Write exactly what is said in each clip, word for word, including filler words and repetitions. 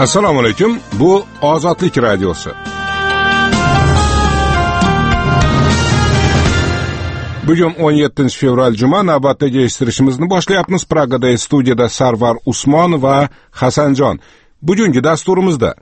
Assalomu alaykum. Bu Ozodlik radiosi. Bugun o'n yettinchi fevral juma, navbatdagi eshittirishimizni boshlayapmiz. Pragada studiyada Sarvar Usmon va Hasanjon. Bugungi dasturimizda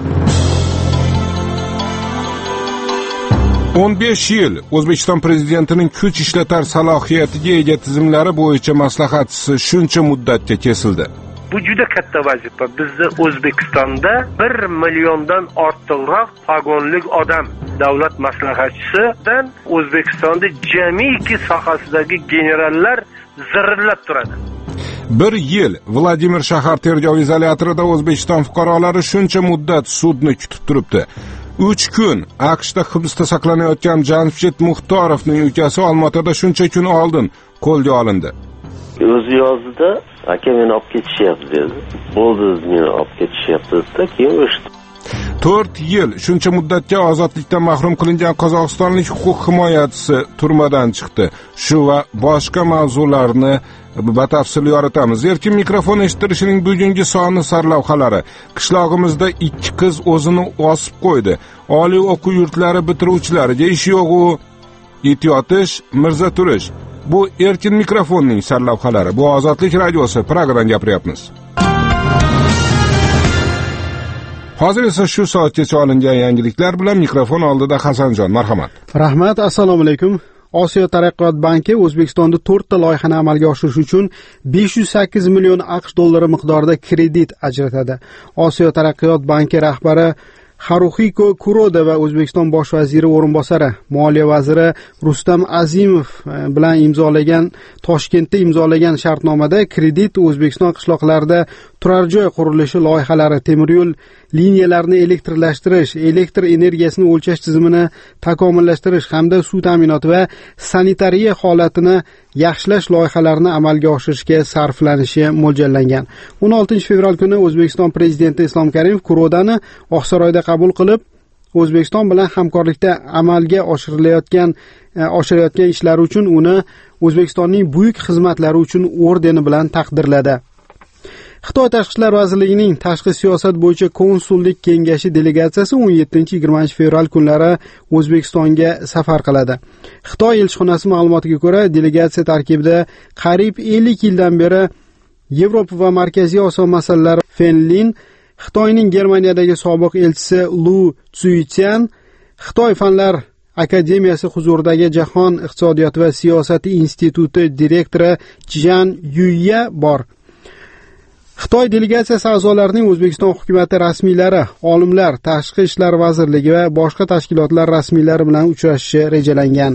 o'n besh yil O'zbekiston prezidentining kuch ishlatar salohiyatiga ega tizimlari bo'yicha maslahatchisi shuncha muddatga kesildi. Bu juda katta vazifa. Bizda O'zbekistonda bir milliondan ortiqroq pagonlik odam davlat maslahatchisidan O'zbekistonda jamiki sohasidagi generallar zirillab turadi. Bir yil Vladimir shahar tergov izolyatorida O'zbekiston fuqarolari shuncha muddat sudni kutib turibdi. uch kun AQShda hibsda saqlanayotgan Jamshid Muxtorovning ukasi Olmaotada shuncha kun oldin qo'lga olindi. O'zi yozdi-da, aka meni olib ketishyapti dedi. Bo'ldi, meni olib ketishyapti-da, keyin o'shdi. to'rt yil shuncha muddatga ozodlikdan mahrum qilingan qozog'istonlik huquq himoyachisi turmadan chiqdi. Shu va boshqa mavzularni batafsil yoritamiz. Erkin mikrofon eshittirishining bugungi soni sarlavhalari. Qishlog'imizda ikki qiz o'zini osib qo'ydi. Oliy o'quv yurtlari bitiruvchilariga ish yo'q-u, it yotish, mirza turish. Bu erkin mikrofonning sarlavhalari. Bu Ozodlik radiosi, Pragadan gapiryapmiz. Hozir esa shu soatgacha olingan yangiliklar bilan mikrofon oldida Hasanjon, marhamat. Rahmat, assalomu alaykum. Osiyo taraqqiyot banki O'zbekistonda to'rtta loyihani amalga oshirish uchun besh yuz sakkiz million AQSh dollari miqdorida kredit ajratadi. Osiyo taraqqiyot banki rahbari Haruhiko Kuroda va O'zbekiston bosh vaziri o'rinbosari, moliya vaziri Rustam Azimov bilan imzolagan Toshkentda imzolagan shartnomada kredit O'zbekiston qishloqlarida turar joy qurilishi loyihalari, temir yo'l liniyalarini elektrlashtirish, elektr energiyasini o'lchash tizimini takomillashtirish hamda suv ta'minoti va sanitariya holatini yaxshilash loyihalarini amalga oshirishga sarflanishi mo'ljallangan. o'n oltinchi fevral kuni O'zbekiston prezidenti Islom Karimov Kurodani Oqsaroyda qabul qilib, O'zbekiston bilan hamkorlikda amalga oshirilayotgan oshirayotgan ishlari uchun uni O'zbekistonning buyuk xizmatlari uchun ordeni bilan taqdirladi. Xitoy Tashqi ishlar vazirligining tashqi siyosat bo'yicha konsullik kengashi delegatsiyasi o'n yettinchi yigirmanchi fevral kunlari O'zbekistonga safar qiladi. Xitoy elchixonasi ma'lumotiga ko'ra, delegatsiya tarkibida qariyb ellik yildan beri Yevropa va Markaziy Osiyo masalalari Fenlin, Xitoyning Germaniyadagi sobiq elchisi Lu Tsuitian, Xitoy fanlar akademiyasi huzuridagi Jahon iqtisodiyoti va siyosati instituti direktori Jian Yuya bor. Xitoy delegatsiyasi a'zolarining O'zbekiston hukumatı rasmiylari, olimlar, tashqi ishlar vazirligi va boshqa tashkilotlar rasmiylari bilan uchrashishi rejalangan.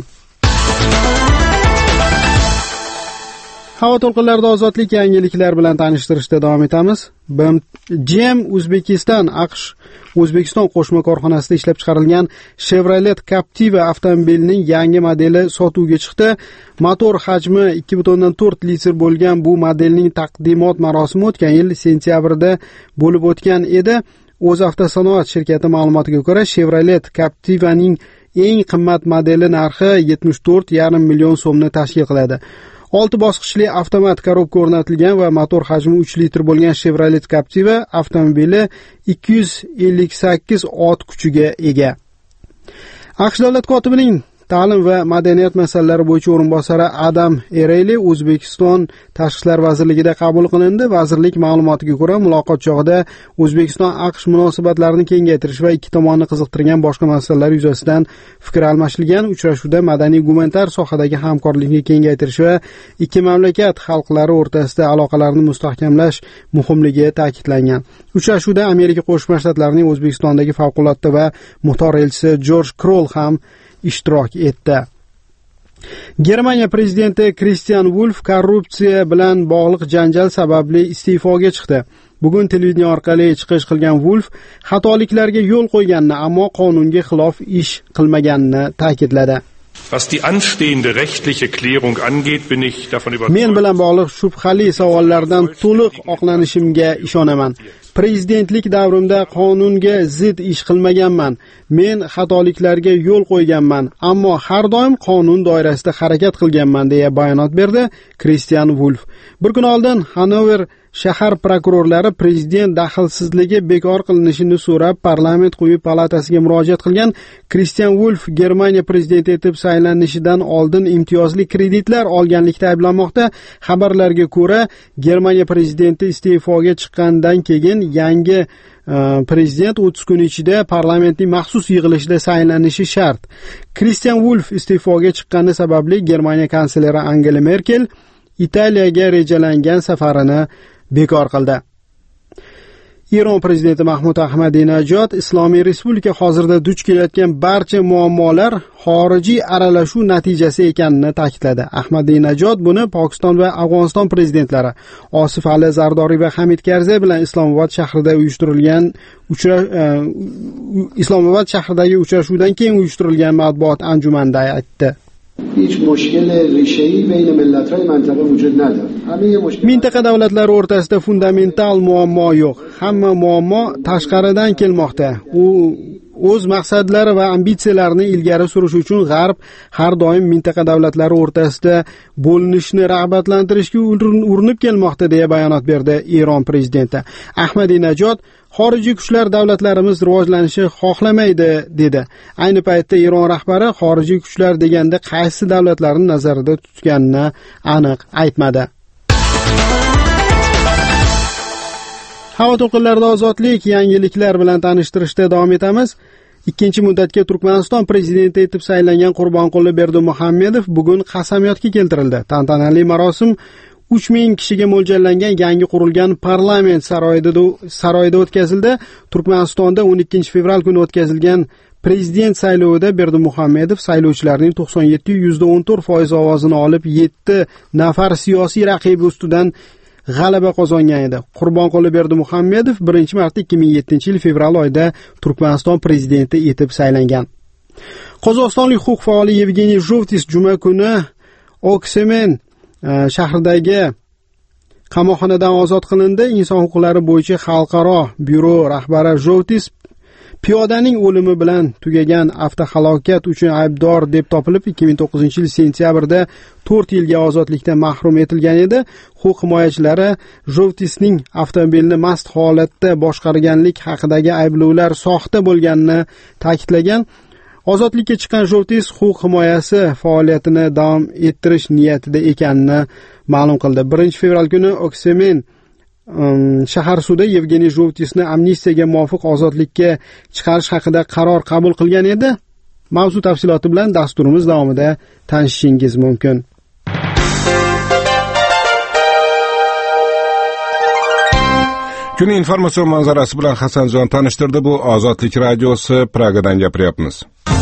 Havo to'lqinlarida ozodlik yangiliklar bilan tanishtirishda davom etamiz. G M Uzbekistan AQSh O'zbekiston qo'shma korxonasida ishlab chiqarilgan Chevrolet Captiva avtomobilining yangi modeli sotuvga chiqdi. Motor hajmi ikki butun to'rt litr bo'lgan bu modelning taqdimot marosimi o'tgan yil sentyabrda bo'lib o'tgan edi. O'zavtosanoat shirkati ma'lumotiga ko'ra, Chevrolet Captivaning eng qimmat modeli narxi yetmish to'rt yarim million so'mni tashkil qiladi. olti bosqichli avtomat korobka o'rnatilgan va motor hajmi uch litr bo'lgan Chevrolet Captiva avtomobili ikki yuz ellik sakkiz ot kuchiga ega. AQSh davlat kotibining ta'lim va madaniyat masalalari bo'yicha o'rinbosari Adam Ereli O'zbekiston Tashqi ishlar vazirligida qabul qilindi. Vazirlik ma'lumotiga ko'ra, muloqot chog'ida O'zbekiston AQSh munosabatlarini kengaytirish va ikki tomonni qiziqtirgan boshqa masalalar yuzasidan fikr almashilgan. Uchrashuvda madaniy gumanitar sohadagi hamkorlikni kengaytirish va ikki mamlakat xalqlari o'rtasida aloqalarni mustahkamlash muhimligi ta'kidlangan. Uchrashuvda Amerika Qo'shma Shtatlarining O'zbekistondagi favqulodda va muxtor elchisi Jorj Kroll ham ishtirok etdi. Germaniya prezidenti Christian Wulff korrupsiya bilan bog'liq janjal sababli iste'foga chiqdi. Bugun televideniya orqali chiqish qilgan Wulff xatoliklarga yo'l qo'yganini, ammo qonunga xilof ish qilmaganini ta'kidladi. Was die anstehende rechtliche Klärung angeht, bin ich davon überzeugt. Men bilan bog'liq shubhali savollardan to'liq oqlanishimga ishonaman. Prezidentlik davrimda qonunga zid ish qilmaganman. Men xatoliklarga yo'l qo'yganman, ammo har doim qonun doirasida harakat qilganman deya bayonot berdi Christian Wulff. Bir kun oldin Hanover shahar prokurorlari prezident daxlsizligi bekor qilinishini so'rab parlament quyi palatasiga murojaat qilgan Kristian Wulff Germaniya prezidenti etib saylanishidan oldin imtiyozli kreditlar olganlikda ayblanmoqda. Xabarlarga ko'ra, Germaniya prezidenti iste'foga chiqqandan keyin yangi prezident o'ttiz kun ichida parlamentning maxsus yig'ilishida saylanishi shart. Kristian Wulff iste'foga chiqqani sababli Germaniya kansleri Angela Merkel Italiyaga rejalangan safarini bekor qildi. Eron prezidenti Mahmud Ahmadinejod Islomiy Respublika hozirda duch kelayotgan barcha muammolar xorijiy aralashuv natijasi ekanini ta'kidladi. Ahmadinejod buni Pokiston va Afg'oniston prezidentlari Osif Ali Zardoriy va Hamid Karzai bilan Islomobod shahrida uyushtirilgan uchra Islomobod shahridagi uchrashuvdan keyin uyushtirilgan matbuot anjumanida aytdi. هیچ مشکل ریشه‌ای بین ملت‌های منطقه وجود نداره. همه مشکل mintaqa davlatlari o'rtasida fundamental muammo yo'q. Hamma muammo tashqaridan kelmoqda. U o'z maqsadlari va ambitsiyalarini ilgari surish uchun G'arb har doim mintaqa davlatlari o'rtasida bo'linishni rag'batlantirishga urinib kelmoqda deya bayonot berdi Eron prezidenti. Ahmadinejod xorijiy kuchlar davlatlarimiz rivojlanishni xohlamaydi dedi. Ayni paytda Eron rahbari xorijiy kuchlar deganda qaysi davlatlarni nazarda tutganini aniq aytmadi. Havo to'lqinlarida ozodlik yangiliklar bilan tanishtirishda davom etamiz. Ikkinchi muddatga Turkmaniston prezidenti etib saylangan Qurbonquli Berdimuhamedov bugun qasamyodga keltirildi. Tantanali marosim uch ming kishiga mo'ljallangan yangi qurilgan parlament saroyida saroyida o'tkazildi. Turkmanistonda o'n ikkinchi fevral kuni o'tkazilgan prezident saylovida Berdimuhamedov saylovchilarning to'qson yetti nuqta o'n to'rt foiz ovozini olib yetti nafar siyosiy raqibi ustidan g'alaba qozongan edi. Qurbonquli Berdimuhamedov birinchi marta ikki ming yettinchi yil fevral oyida Turkmaniston prezidenti etib saylangan. Qozog'istonlik huquq faoli Yevgeniy Zhovtis juma kuni Oksemen shahridagi qamoqxonadan ozod qilindi. Inson huquqlari bo'yicha xalqaro byuro rahbari Zhovtis piyodaning o'limi bilan tugagan avtohalokat uchun aybdor deb topilib ikki ming to'qqizinchi yil sentyabrda to'rt yilga ozodlikdan mahrum etilgan edi. Huquq himoyachilari Zhovtisning avtomobilni mast holatda boshqarganlik haqidagi ayblovlar soxta bo'lganini ta'kidlagan. Ozodlikka chiqqan Zhovtis huquq himoyasi faoliyatini davom ettirish niyatida ekanini ma'lum qildi. birinchi fevral kuni Oksemen shahar sudi Yevgeniy Zhovtisni amnistiyaga muvofiq ozodlikka chiqarish haqida qaror qabul qilgan edi. Mavzu tafsiloti bilan dasturimiz davomida tanishishingiz mumkin. Kun informatsion manzarasi bilan Hasanjon tanishtirdi. Bu Ozodlik radiosi, Pragadan gapiryapmiz.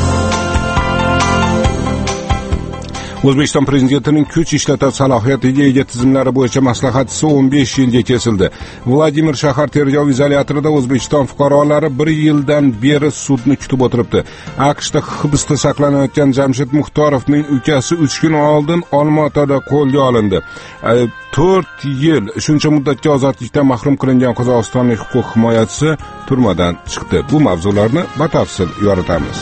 O'zbekiston prezidentining kuch ishlatish salohiyatiga ega tizimlari bo'yicha maslahatchisi o'n besh yilga kesildi. Vladimir shahar tergov izolyatorida O'zbekiston fuqarolari bir yildan beri sudni kutib o'tiribdi. AQShda hibsda saqlanayotgan Jamshid Muxtorovning ukasi uch kun oldin Olmaotada qo'lga olindi. to'rt yil shuncha muddatga ozodlikdan mahrum qilingan qozog'istonlik huquq himoyachisi turmadan chiqdi. Bu mavzularni batafsil yoritamiz.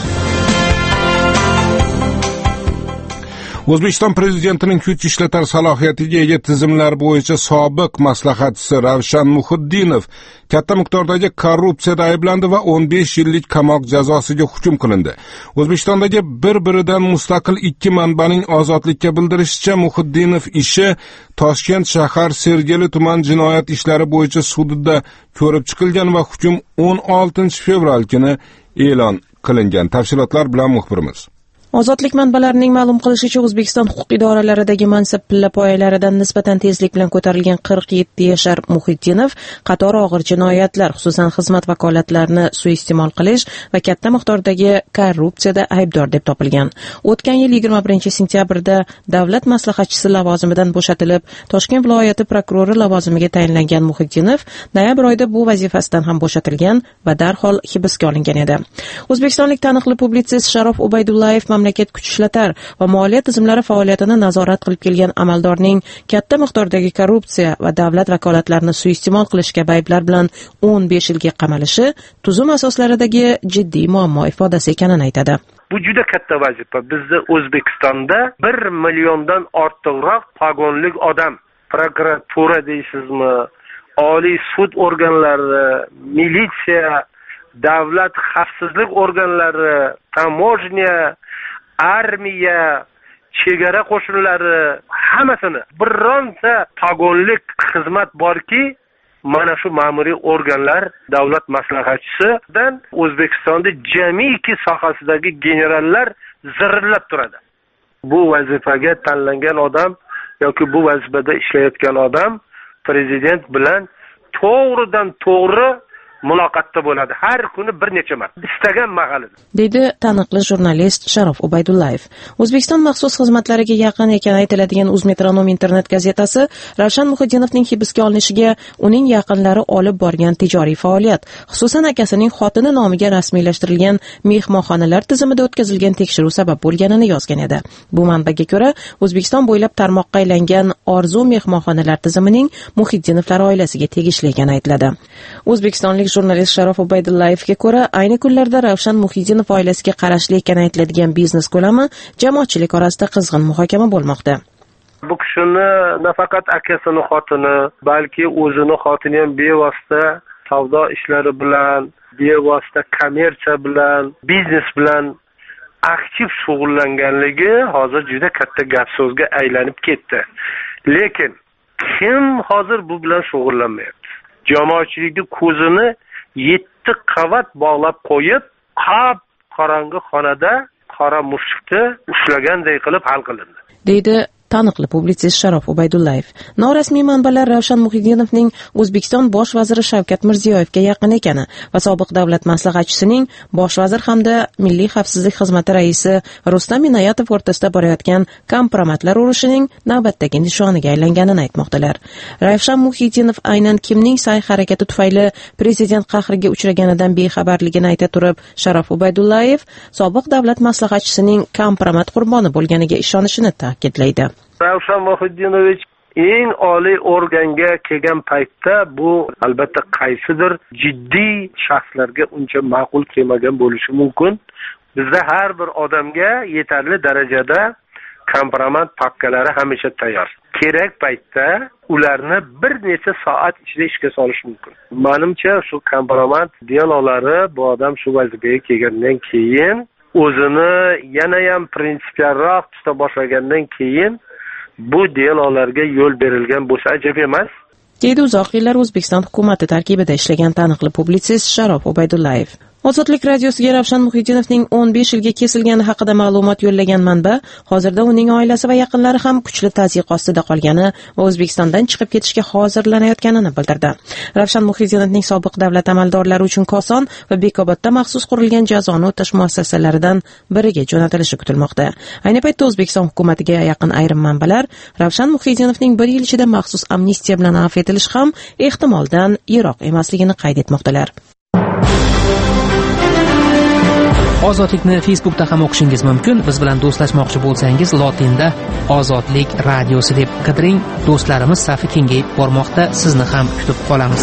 O'zbekiston prezidentining kuch ishlatar salohiyatiga ega tizimlar bo'yicha sobiq maslahatchisi Ravshan Muhiddinov katta miqdordagi korrupsiyada ayblandi va o'n besh yillik qamoq jazosiga hukm qilindi. O'zbekistondagi bir-biridan mustaqil ikki manbaning ozodlikka bildirishicha, Muhiddinov ishi Toshkent shahar Sergeli tuman jinoyat ishlari bo'yicha sudida ko'rib chiqilgan va hukm o'n oltinchi fevral kuni e'lon qilingan. Tafsilotlar bilan muxbirimiz. Ozodlik manbalarining ma'lum qilishicha, O'zbekiston huquq idoralaridagi mansab pillapoyalaridan nisbatan tezlik bilan ko'tarilgan qirq yetti yashar Muhiddinov qator og'ir jinoyatlar, xususan xizmat vakolatlarini suiiste'mol qilish va katta miqdordagi korrupsiyada aybdor deb topilgan. O'tgan yil yigirma birinchi sentyabrda davlat maslahatchisi lavozimidan bo'shatilib, Toshkent viloyati prokurori lavozimiga tayinlangan Muhiddinov noyabr oyida bu vazifasidan ham bo'shatilgan va darhol hibsga olingan edi. O'zbekistonlik taniqli publitsist Sharof Ubaydullayev mamlakat kuch ishlatar va moliya tizimlari faoliyatini nazorat qilib kelgan amaldorning katta miqdordagi korrupsiya va davlat vakolatlarini suiiste'mol qilish kabi ayblar bilan o'n besh yilga qamalishi tuzum asoslaridagi jiddiy muammo ifodasi ekanini aytadi. Bu juda katta vazifa. Bizda O'zbekistonda bir milliondan ortiqroq pagonlik odam, prokuratura deysizmi, oliy sud organlari, militsiya, davlat xavfsizlik organlari, tamojnya, armiya, chegara qo'shinlari hammasini bironta pagonlik xizmat borki, mana shu ma'muriy organlar davlat maslahatchisidan O'zbekistonda jamiki sohasidagi generallar zirillab turadi. Bu vazifaga tanlangan odam yoki bu vazifada ishlayotgan odam prezident bilan to'g'ridan to'g'ri muloqotda bo'ladi. Har kuni bir necha marta istagan mahalida. Dedi taniqli jurnalist Sharof Ubaydullayev. O'zbekiston maxsus xizmatlariga yaqin ekani aytiladigan Uzmetronom internet gazetasi Ravshan Muhitdinovning hibsga olinishiga uning yaqinlari olib borgan tijoriy faoliyat, xususan akasining xotini nomiga rasmiylashtirilgan mehmonxonalar tizimida o'tkazilgan tekshiruv sabab bo'lganini yozgan edi. Bu manbaga ko'ra, O'zbekiston bo'ylab tarmoqqa aylangan Orzu mehmonxonalar tizimining Muhitdinovlar oilasiga tegishli ekani aytiladi. O'zbekistonlik jurnalist Sharof Ubaydullayevga ko'ra, ayni kunlarda Ravshan Muhitdinov oilasiga qarashli ekani aytiladigan biznes ko'lami jamoatchilik orasida qizg'in muhokama bo'lmoqda. Bu kishini nafaqat akasining xotini, balki o'zini xotini ham bevosita savdo ishlari bilan, bevosita kommersiya bilan, biznes bilan aktiv shug'ullanganligi hozir juda katta gap so'zga aylanib ketdi. Lekin kim hozir bu bilan shug'ullanmayapti? Jamoatchilikning ko'zini yetti qavat bog'lab qo'yib, qop qorong'i xonada qora mushukni ushlaganday qilib hal qilindi. Deydi taniqli publitsist Sharof Ubaydullayev. Norasmiy manbalar Ravshan Muhitdinovning O'zbekiston bosh vaziri Shavkat Mirziyoyevga yaqin ekani va sobiq davlat maslahatchisining bosh vazir hamda Milliy xavfsizlik xizmati raisi Rustam Inoyatov o'rtasida borayotgan kompromatlar urushining navbatdagi nishoniga aylanganini aytmoqdalar. Ravshan Muhitdinov aynan kimning sa'y-harakati tufayli prezident qahriga uchraganidan bexabarligini ayta turib, Sharof Ubaydullayev sobiq davlat maslahatchisining kompromat qurboni bo'lganiga ishonishini ta'kidlaydi. Ravshan Muhitdinovich eng oliy organga kelgan paytda bu albatta qaysidir jiddiy shaxslarga uncha ma'qul kelmagan bo'lishi mumkin. Bizda har bir odamga yetarli darajada kompromat papkalari hamisha tayyor. Kerak paytda ularni bir necha soat ichida ishga solish mumkin. Menimcha shu kompromat dialog'lari bu odam shu vazifaga kelgandan keyin o'zini yana ham prinsipialroq tuta boshlagandan keyin bu dialoglarga yo'l berilgan bo'lsa ajab emas. Deydi uzoq yillar O'zbekiston hukumati tarkibida ishlagan taniqli publitsist Sharof Ubaydullayev. Ozodlik radiosiga Ravshan Muhitdinovning o'n besh yilga kesilgani haqida ma'lumot yo'llagan manba, hozirda uning oilasi va yaqinlari ham kuchli tazyiq ostida qolgani va O'zbekistondan chiqib ketishga hozirlanayotganini bildirdi. Ravshan Muhitdinovning sobiq davlat amaldorlari uchun Koson va Bekobodda maxsus qurilgan jazoni o'tash muassasalaridan biriga jo'natilishi kutilmoqda. Ayni paytda O'zbekiston hukumatiga yaqin ayrim manbalar Ravshan Muhitdinovning bir yil ichida maxsus amnistiya bilan afv etilishi ham ehtimoldan yiroq emasligini qayd etmoqdalar. Ozodlikni Facebookda ham o'qishingiz mumkin. Biz bilan do'stlashmoqchi bo'lsangiz, lotinda Ozodlik radiosi deb qidiring. Do'stlarimiz safi kengayib bormoqda. Sizni ham kutib qolamiz.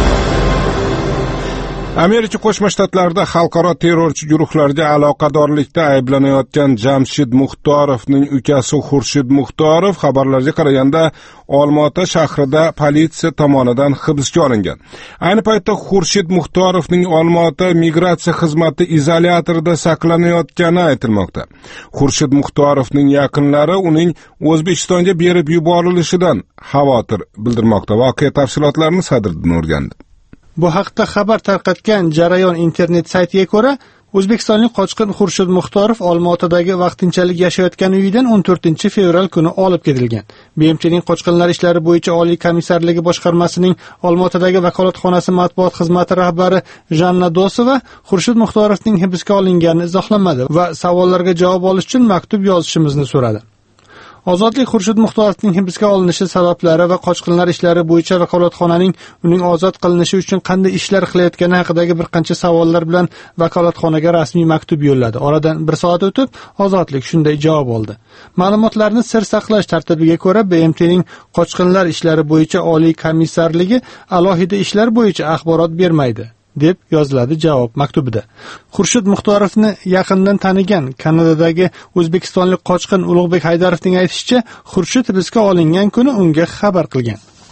Amerika Qo'shma Shtatlarida xalqaro terrorchi guruhlarga aloqadorlikda ayblanayotgan Jamshid Muxtorovning ukasi Xurshid Muxtorov xabarlarga qaraganda Olmaota shahrida politsiya tomonidan hibsga olingan. Ayni paytda Xurshid Muxtorovning Olmaota migratsiya xizmati izolyatorida saqlanayotgani aytilmoqda. Xurshid Muxtorovning yaqinlari uning O'zbekistonga berib yuborilishidan xavotir bildirmoqda. Voqea tafsilotlarini Sadriddin o'rgandi. Bu haqda xabar tarqatgan Jarayon internet saytiga ko'ra, O'zbekistonlik qochqin Xurshid Muxtorov Olmaotadagi vaqtinchalik yashayotgan uyidan o'n to'rtinchi fevral kuni olib ketilgan. B M Tning qochqinlar ishlari bo'yicha Oliy komissarligi boshqarmasining Olmaotadagi vakolatxonasi matbuot xizmati rahbari Janna Dosova Xurshid Muxtorovning hibsga olinganini izohlamadi va savollarga javob olish uchun maktub yozishimizni so'radi. Ozodlik Xurshid Muxtorovning hibsga olinishi sabablari va qochqinlar ishlari bo'yicha vakolatxonaning uning ozod qilinishi uchun qanday ishlar qilayotgani haqidagi bir qancha savollar bilan vakolatxonaga rasmiy maktub yo'lladi. Oradan bir soat o'tib, Ozodlik shunday javob oldi. Ma'lumotlarni sir saqlash tartibiga ko'ra B M Tning qochqinlar ishlari bo'yicha Oliy komissarligi alohida ishlar bo'yicha axborot bermaydi, deb yoziladi javob maktubida. Xurshid Muxtorovni yaqindan tanigan Kanadadagi o'zbekistonlik qochqin Ulug'bek Haydarovning aytishicha, Xurshid hibsga olingan kuni unga xabar qilgan.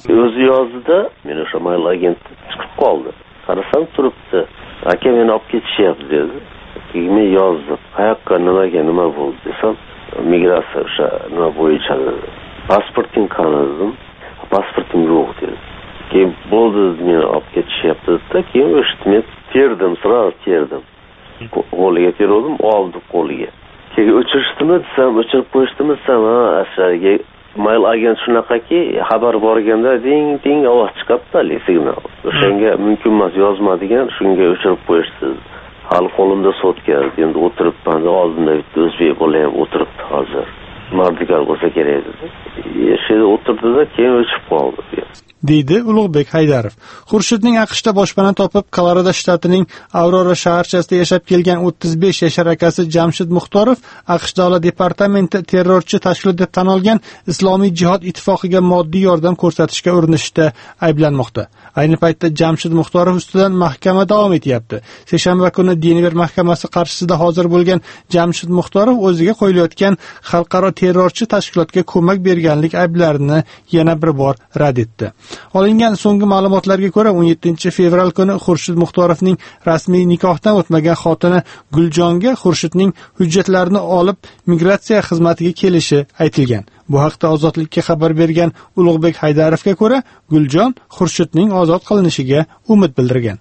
O'zi yozdida, men o'sha mayl agenti chiqib qoldi. Qarasam turibdi. Aka meni olib ketishyapti dedi. Keyin men yozdim. Qayoqqa, nimaga, nima bo'ldi desam, migratsiya o'sha nima bo'yicha dedi. Pasporting qani dedim. Pasportim yo'q dedi. Keyin bo'ldi, meni olib ketishyapti dedi. Keyin o'sha men terdim, sразу terdim. Qo'liga terdim, oldi qo'liga. Keyin o'chirishdimi desam, o'chirib qo'yishdimi desam, ha, asaga mayl agent shunaqaki, xabar borganda ding ding ovoz chiqadi, signal. O'shanga mumkin emas yozmadigan, shunga o'chirib qo'yishdi. Hali qo'limda sotka, endi o'tiribman, oldimda bitta o'zbek bola ham o'tiribdi hozir. Mardigar bo'lsa kerak dedi. Yerda o'tirdi-da, keyin o'chib qoldi. deydi Ulug'bek Haydarov. Xurshidning AQShda boshpana topib, Kolorado shtatining Aurora shaharchasida yashab kelgan o'ttiz besh yashar akasi Jamshid Muxtorov AQSh Davlat departamenti terrorchi tashkilot deb tan olgan Islomiy jihod ittifoqiga moddiy yordam ko'rsatishga urinishda ayblanmoqda. Ayni paytda Jamshid Muxtorov ustidan mahkama davom etyapti. Seshanba kuni Denver mahkamasi qarshisida hozir bo'lgan Jamshid Muxtorov o'ziga qo'yilayotgan xalqaro terrorchi tashkilotga ko'mak berganlik ayblarini yana bir bor rad etdi. Olingan so'nggi ma'lumotlarga ko'ra, o'n yettinchi fevral kuni Xurshid Muxtorovning rasmiy nikohdan o'tmagan xotini Guljonga Xurshidning hujjatlarini olib migratsiya xizmatiga kelishi aytilgan. Bu haqda Ozodlikka xabar bergan Ulug'bek Haydarovga ko'ra, Guljon Xurshidning ozod qilinishiga umid bildirgan.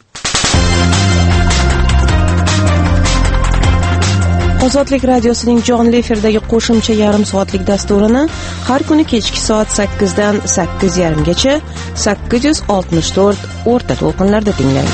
Ozodlik radiosining jonli efirdagi qo'shimcha yarim soatlik dasturini har kuni kechki soat sakkiz dan sakkiz yarim gacha sakkiz yuz oltmish to'rt o'rta to'lqinlarda tinglang.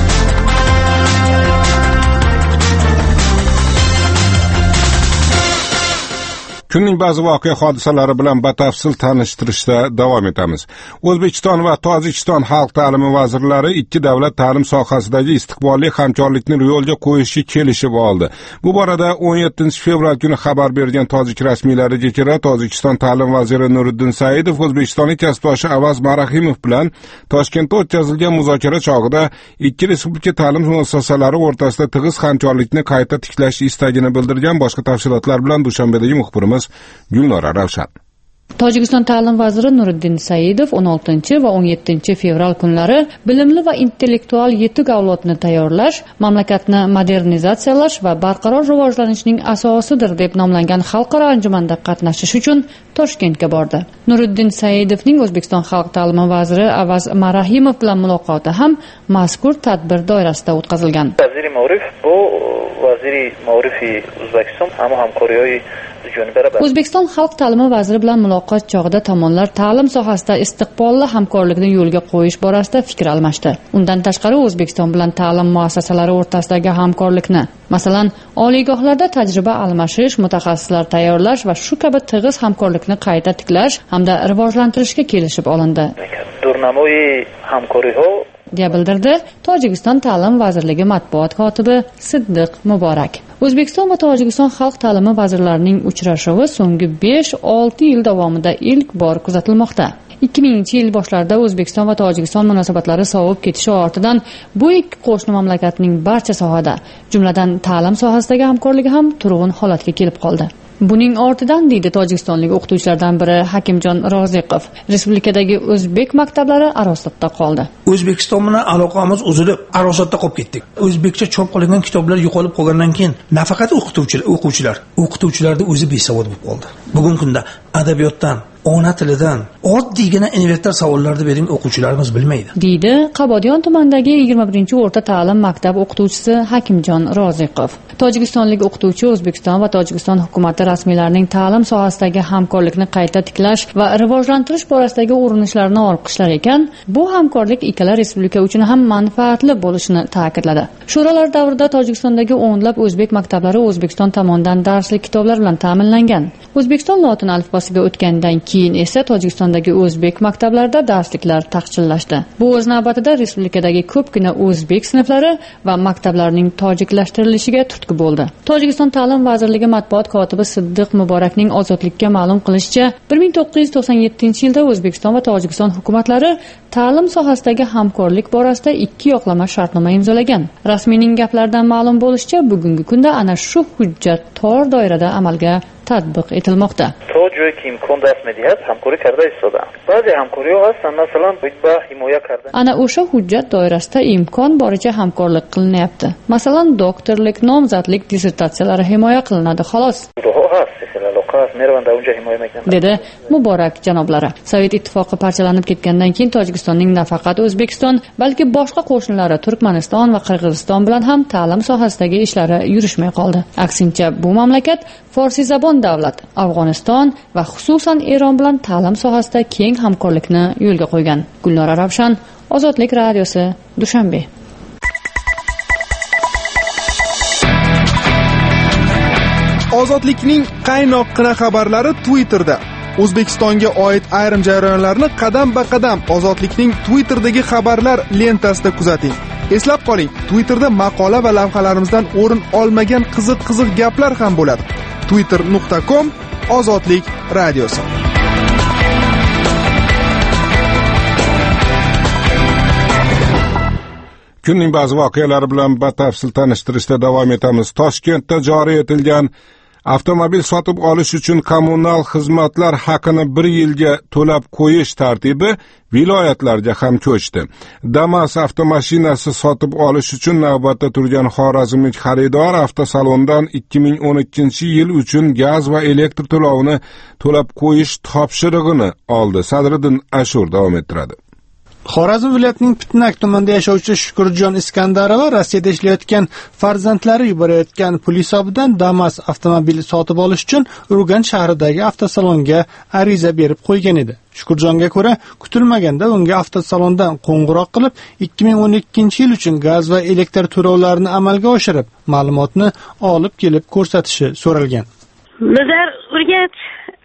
Kunning ba'zi voqea hodisalari bilan batafsil tanishtirishda davom etamiz. O'zbekiston va Tojikiston xalq ta'limi vazirlari ikki davlat ta'lim sohasidagi istiqbolli hamkorlikni yo'lga qo'yishga kelishib oldi. Bu borada o'n yettinchi fevral kuni xabar bergan tojik rasmiylariga ko'ra, Tojikiston ta'lim vaziri Nuriddin Saidov o'zbekistonlik kasbdoshi Avaz Marahimov bilan Toshkentda o'tkazilgan muzokara chog'ida ikki respublika ta'lim muassasalari o'rtasida tig'iz hamkorlikni qayta tiklash istagini bildirgan. Boshqa tafsilotlar bilan Dushanbedagi muxbirimiz Gulnora Ravshan. Tojikiston ta'lim vaziri Nuriddin Saidov o'n oltinchi va o'n yettinchi fevral kunlari bilimli va intellektual yetuk avlodni tayyorlash, mamlakatni modernizatsiyalash va barqaror rivojlanishning asosidir deb nomlangan xalqaro anjumanda qatnashish uchun Toshkentga bordi. Nuriddin Saidovning O'zbekiston xalq ta'limi vaziri Avaz Marahimov bilan muloqoti ham mazkur tadbir doirasida o'tkazilgan. Vaziri Ma'rif bu vaziri Ma'rifi O'zbekiston ham hamkoriyy O'zbekiston xalq ta'limi vaziri bilan muloqot chog'ida tomonlar ta'lim sohasida istiqbolli hamkorlikni yo'lga qo'yish borasida fikr almashdi. Undan tashqari O'zbekiston bilan ta'lim muassasalari o'rtasidagi hamkorlikni, masalan, oliygohlarda tajriba almashish, mutaxassislar tayyorlash va shu kabi tig'iz hamkorlikni qayta tiklash hamda rivojlantirishga kelishib olindi. Durnamoyi hamkoriyho deya bildirdi Tojikiston ta'lim vazirligi matbuot kotibi Siddiq Muborak. O'zbekiston va Tojikiston xalq ta'limi vazirlarining uchrashuvi so'nggi besh olti yil davomida ilk bor kuzatilmoqda. ikki mingchi yil boshlarida O'zbekiston va Tojikiston munosabatlari sovib ketishi ortidan bu ikki qo'shni mamlakatning barcha sohada, jumladan ta'lim sohasidagi hamkorligi ham turg'un holatga kelib qoldi. Buning ortidan, deydi tojikistonlik o'qituvchilardan biri Hakimjon Roziqov, respublikadagi o'zbek maktablari arosatda qoldi. O'zbekiston bilan aloqamiz uzilib, arosatda qolib ketdik. O'zbekcha chop qilingan kitoblar yo'qolib qolgandan keyin nafaqat o'qituvchilar, o'quvchilar, o'qituvchilarda o'zi besavod bo'lib qoldi. Bugungi kunda adabiyotdan, ona tilidan oddiygina inventar savollarni bering o'quvchilarimiz bilmaydi. Deydi Qabodiyon tumanidagi yigirma birinchi o'rta ta'lim maktab o'qituvchisi Hakimjon Roziqov. Tojikistonlik o'qituvchi O'zbekiston va Tojikiston hukumati rasmiylarining ta'lim sohasidagi hamkorlikni qayta tiklash va rivojlantirish borasidagi urinishlarini olqishlar ekan, bu hamkorlik ikkala respublika uchun ham manfaatli bo'lishini ta'kidladi. Sho'rolar davrida Tojikistondagi o'nlab o'zbek maktablari O'zbekiston tomonidan darslik kitoblar bilan ta'minlangan. O'zbekiston lotin alifbosiga o'tgandan keyin esa Tojikistondagi o'zbek maktablarida darsliklar taqchillashdi. Bu o'z navbatida respublikadagi ko'pgina o'zbek sinflari va maktablarining tojiklashtirilishi turtki bo'ldi. Tojikiston ta'lim vazirligi matbuot kotibi Siddiq Muborakning Ozodlikka ma'lum qilishicha, bir ming to'qqiz yuz to'qson yettinchi yilda O'zbekiston va Tojikiston hukumatlari ta'lim sohasidagi hamkorlik borasida ikki yoqlama shartnoma imzolagan. Rasmiyning gaplaridan ma'lum bo'lishicha, bugungi kunda ana shu hujjat tor doirada amalga tatbiq etilmoqda. تو جایی که امکان دست می‌دهد همکاری کرده ایستادم. بعضی همکاری‌ها هستن مثلا با حمایت کردن. Ana o'sha hujjat doirasida imkon boricha hamkorlik qilinyapti. Masalan, doktorlik, nomzodlik dissertatsiyalari himoya qilinadi xolos. dedi Muborak janoblari. Sovet ittifoqi parchalanib ketgandan keyin Tojikistonning nafaqat O'zbekiston, balki boshqa qo'shnilari Turkmaniston va Qirg'iziston bilan ham ta'lim sohasidagi ishlari yurishmay qoldi. Aksincha, bu mamlakat Forsi zabon davlat, Afg'oniston va xususan Eron bilan ta'lim sohasida keng hamkorlikni yo'lga qo'ygan. Gulnora Ravshan, Ozodlik radiosi, Dushanbe. Ozodlikning qaynoqqina xabarlari Twitterda. O'zbekistonga oid ayrim jarayonlarni qadam-ba-qadam Ozodlikning Twitter'dagi xabarlar lentasida kuzating. Eslab qoling, Twitterda maqola va lavhalarimizdan o'rin olmagan qiziq-qiziq gaplar ham bo'ladi. twitter nuqta com Ozodlik radiosi. Kunning ba'zi voqealari bilan batafsil tanishtirishda davom etamiz. Toshkentda joriy etilgan avtomobil sotib olish uchun kommunal xizmatlar haqini bir yilga to'lab qo'yish tartibi viloyatlarga ham ko'chdi. Damas avtomashinasi sotib olish uchun navbatda turgan xorazmlik xaridor avtosalondan ikki ming o'n ikkinchi yil uchun gaz va elektr to'lovini to'lab qo'yish topshirig'ini oldi. Sadriddin Ashur davom ettiradi. Xorazm viloyatining Pitnak tumanida yashovchi Shukurjon Iskandarova Rossiyada ishlayotgan farzandlari yuborayotgan pul hisobidan Damas avtomobil sotib olish uchun Urganch shahridagi avtosalonga ariza berib qo'ygan edi. Shukurjonga ko'ra, kutilmaganda unga avtosalondan qo'ng'iroq qilib ikki ming o'n ikkinchi yil uchun gaz va elektr to'lovlarini amalga oshirib, ma'lumotni olib kelib ko'rsatishi so'ralgan. Bizlar Urganch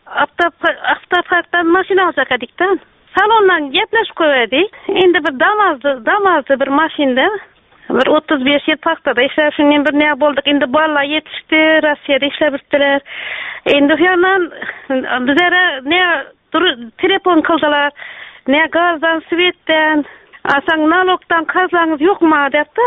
avtoparkdan mashina olsak-da. Salondan gaplashib qo'ydik. Endi bir Damas'da, Damas'da bir mashinada bir o'ttiz besh yil paxtada ishlab, shundan bir nima bo'ldik. Endi bolalar yetishdi, Rossiyada ishlab yuribdilar. Endi u yerdan bizlara ne telefon qildilar, ne gazdan, svetdan, asang nalogdan qarzangiz yo'qmi debdi.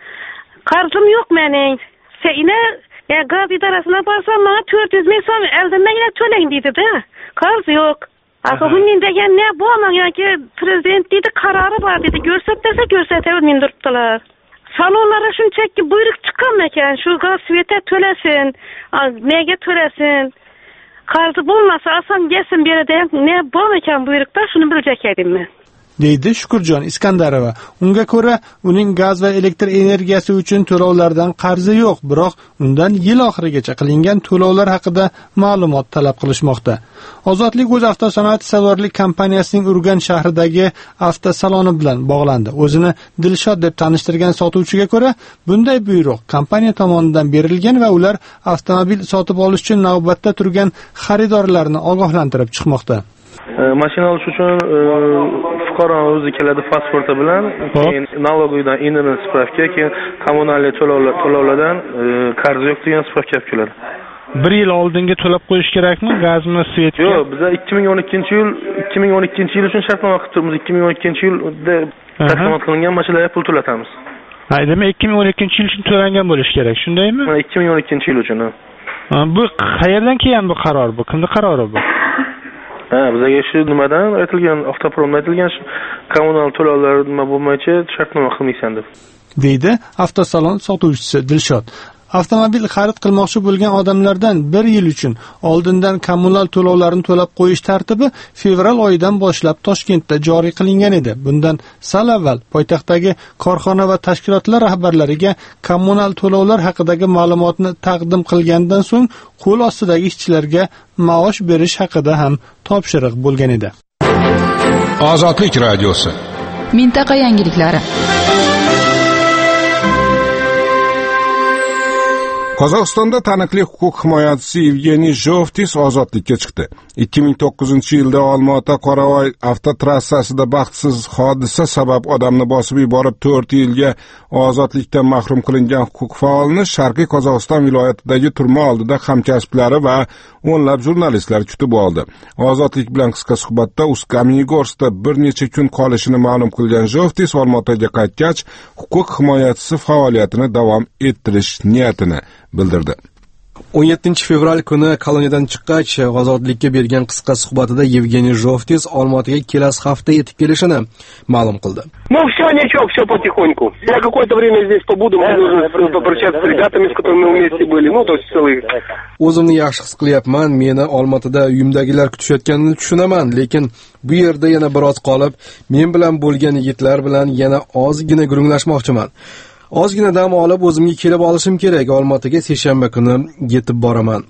Qarzim yo'q mening. Seni ya gaz idorasiga borsam, menga to'rt yuz ming so'm eldimdan to'lang deydi-da. Qarz yo'q. Aka bunun degan ne bu ama yoki prezident dedi kararı var dedi. Görsatsa görsatavermin durupdilar. Salonlara shunchaki buyruq chiqqan ekan, shu gaz sveta to'lasin, nega to'lasin. Qarzi bo'lmasa asan gelsin beradi. Ne bu ekan buyruqda shuni biljak edim men. deydi Shukurjon Iskandarova. Unga ko'ra, uning gaz va elektr energiyasi uchun to'lovlardan qarzi yo'q, biroq undan yil oxirigacha qilingan to'lovlar haqida ma'lumot talab qilishmoqda. Ozodlik o'z avtosanoat savorlik kompaniyasining Urganch shahridagi avtosaloni bilan bog'landi. O'zini Dilshod deb tanishtirgan sotuvchiga ko'ra, bunday buyruq kompaniya tomonidan berilgan va ular avtomobil sotib olish uchun navbatda turgan xaridorlarni ogohlantirib chiqmoqda. Mashina olish uchun fuqaro o'zi keladi pasporti bilan, keyin налоговыйdan inini spravka, keyin kommunalniy to'lovlardan qarz yo'q degan spravka olib keladi. bir yil oldinga to'lab qo'yish kerakmi, gazmi, svetga? Yo'q, biz ikki ming o'n ikkinchi yil ikki ming o'n ikkinchi yil uchun shartnoma qilib turibmiz. ikki ming o'n ikkinchi yilda taqsimot qilingan mashinalarga pul to'latamiz. Ha, demak ikki ming o'n ikkinchi yil uchun to'langan bo'lish kerak, shundaymi? ikki ming o'n ikkinchi yil uchun. Bu qayerdan kelgan bu qaror bu? Kimning qarori bu? Ha, bizga shu nimadan aytilgan, avtopromdan aytilgan kommunal to'lovlar nima bo'lmaycha shartnoma qilmaysan deb. deydi avtosalon sotuvchisi Dilshod. Avtomobil xarid qilmoqchi bo'lgan odamlardan bir yil uchun oldindan kommunal to'lovlarini to'lab qo'yish tartibi fevral oyidan boshlab Toshkentda joriy qilingan edi. Bundan sal avval poytaxtdagi korxona va tashkilotlar rahbarlariga kommunal to'lovlar haqidagi ma'lumotni taqdim qilgandan so'ng qo'l ostidagi ishchilarga maosh berish haqida ham topshiriq bo'lgan edi. Ozodlik radiosi. Mintaqa yangiliklari. Qozog'istonda taniqli huquq himoyachisi Evgeniy Zhovtis ozodlikka chiqdi. ikki ming to'qqizinchi yilda Olmaota-Qoravoy avtotrassasida baxtsiz hodisa sabab odamni bosib yuborib to'rt yilga ozodlikdan mahrum qilingan huquq faolini Sharqiy Qozog'iston viloyatidagi turma oldida hamkasblari va o'nlab jurnalistlar kutib oldi. Ozodlik bilan qisqa suhbatda Ust-Kamenogorskda bir necha kun qolishini ma'lum qilgan Zhovtis Olmaotaga qaytgach, huquq himoyachisi faoliyatini davom ettirish niyatini bildirdi. o'n yettinchi fevral kuni koloniyadan chiqqach, Ozodlikka bergan qisqa suhbatida Yevgeniy Zhovtis Olmaotaga kelasi hafta yetib kelishini ma'lum qildi. Ну все, ничего, все потихоньку. Я какое-то время здесь побуду, мы должны попрощаться с ребятами, с которыми мы вместе были. Ну, то есть целый. O'zimni yaxshi his qilyapman. Meni Olmaotada uyimdagilar kutishayotganini tushunaman, lekin bu yerda yana biroz qolib, men bilan bo'lgan yigitlar bilan yana ozgina gurunglashmoqchiman. Ozgina dam olib o'zimga kelib olishim kerak. Olmaotaga seshanba kuni yetib boraman.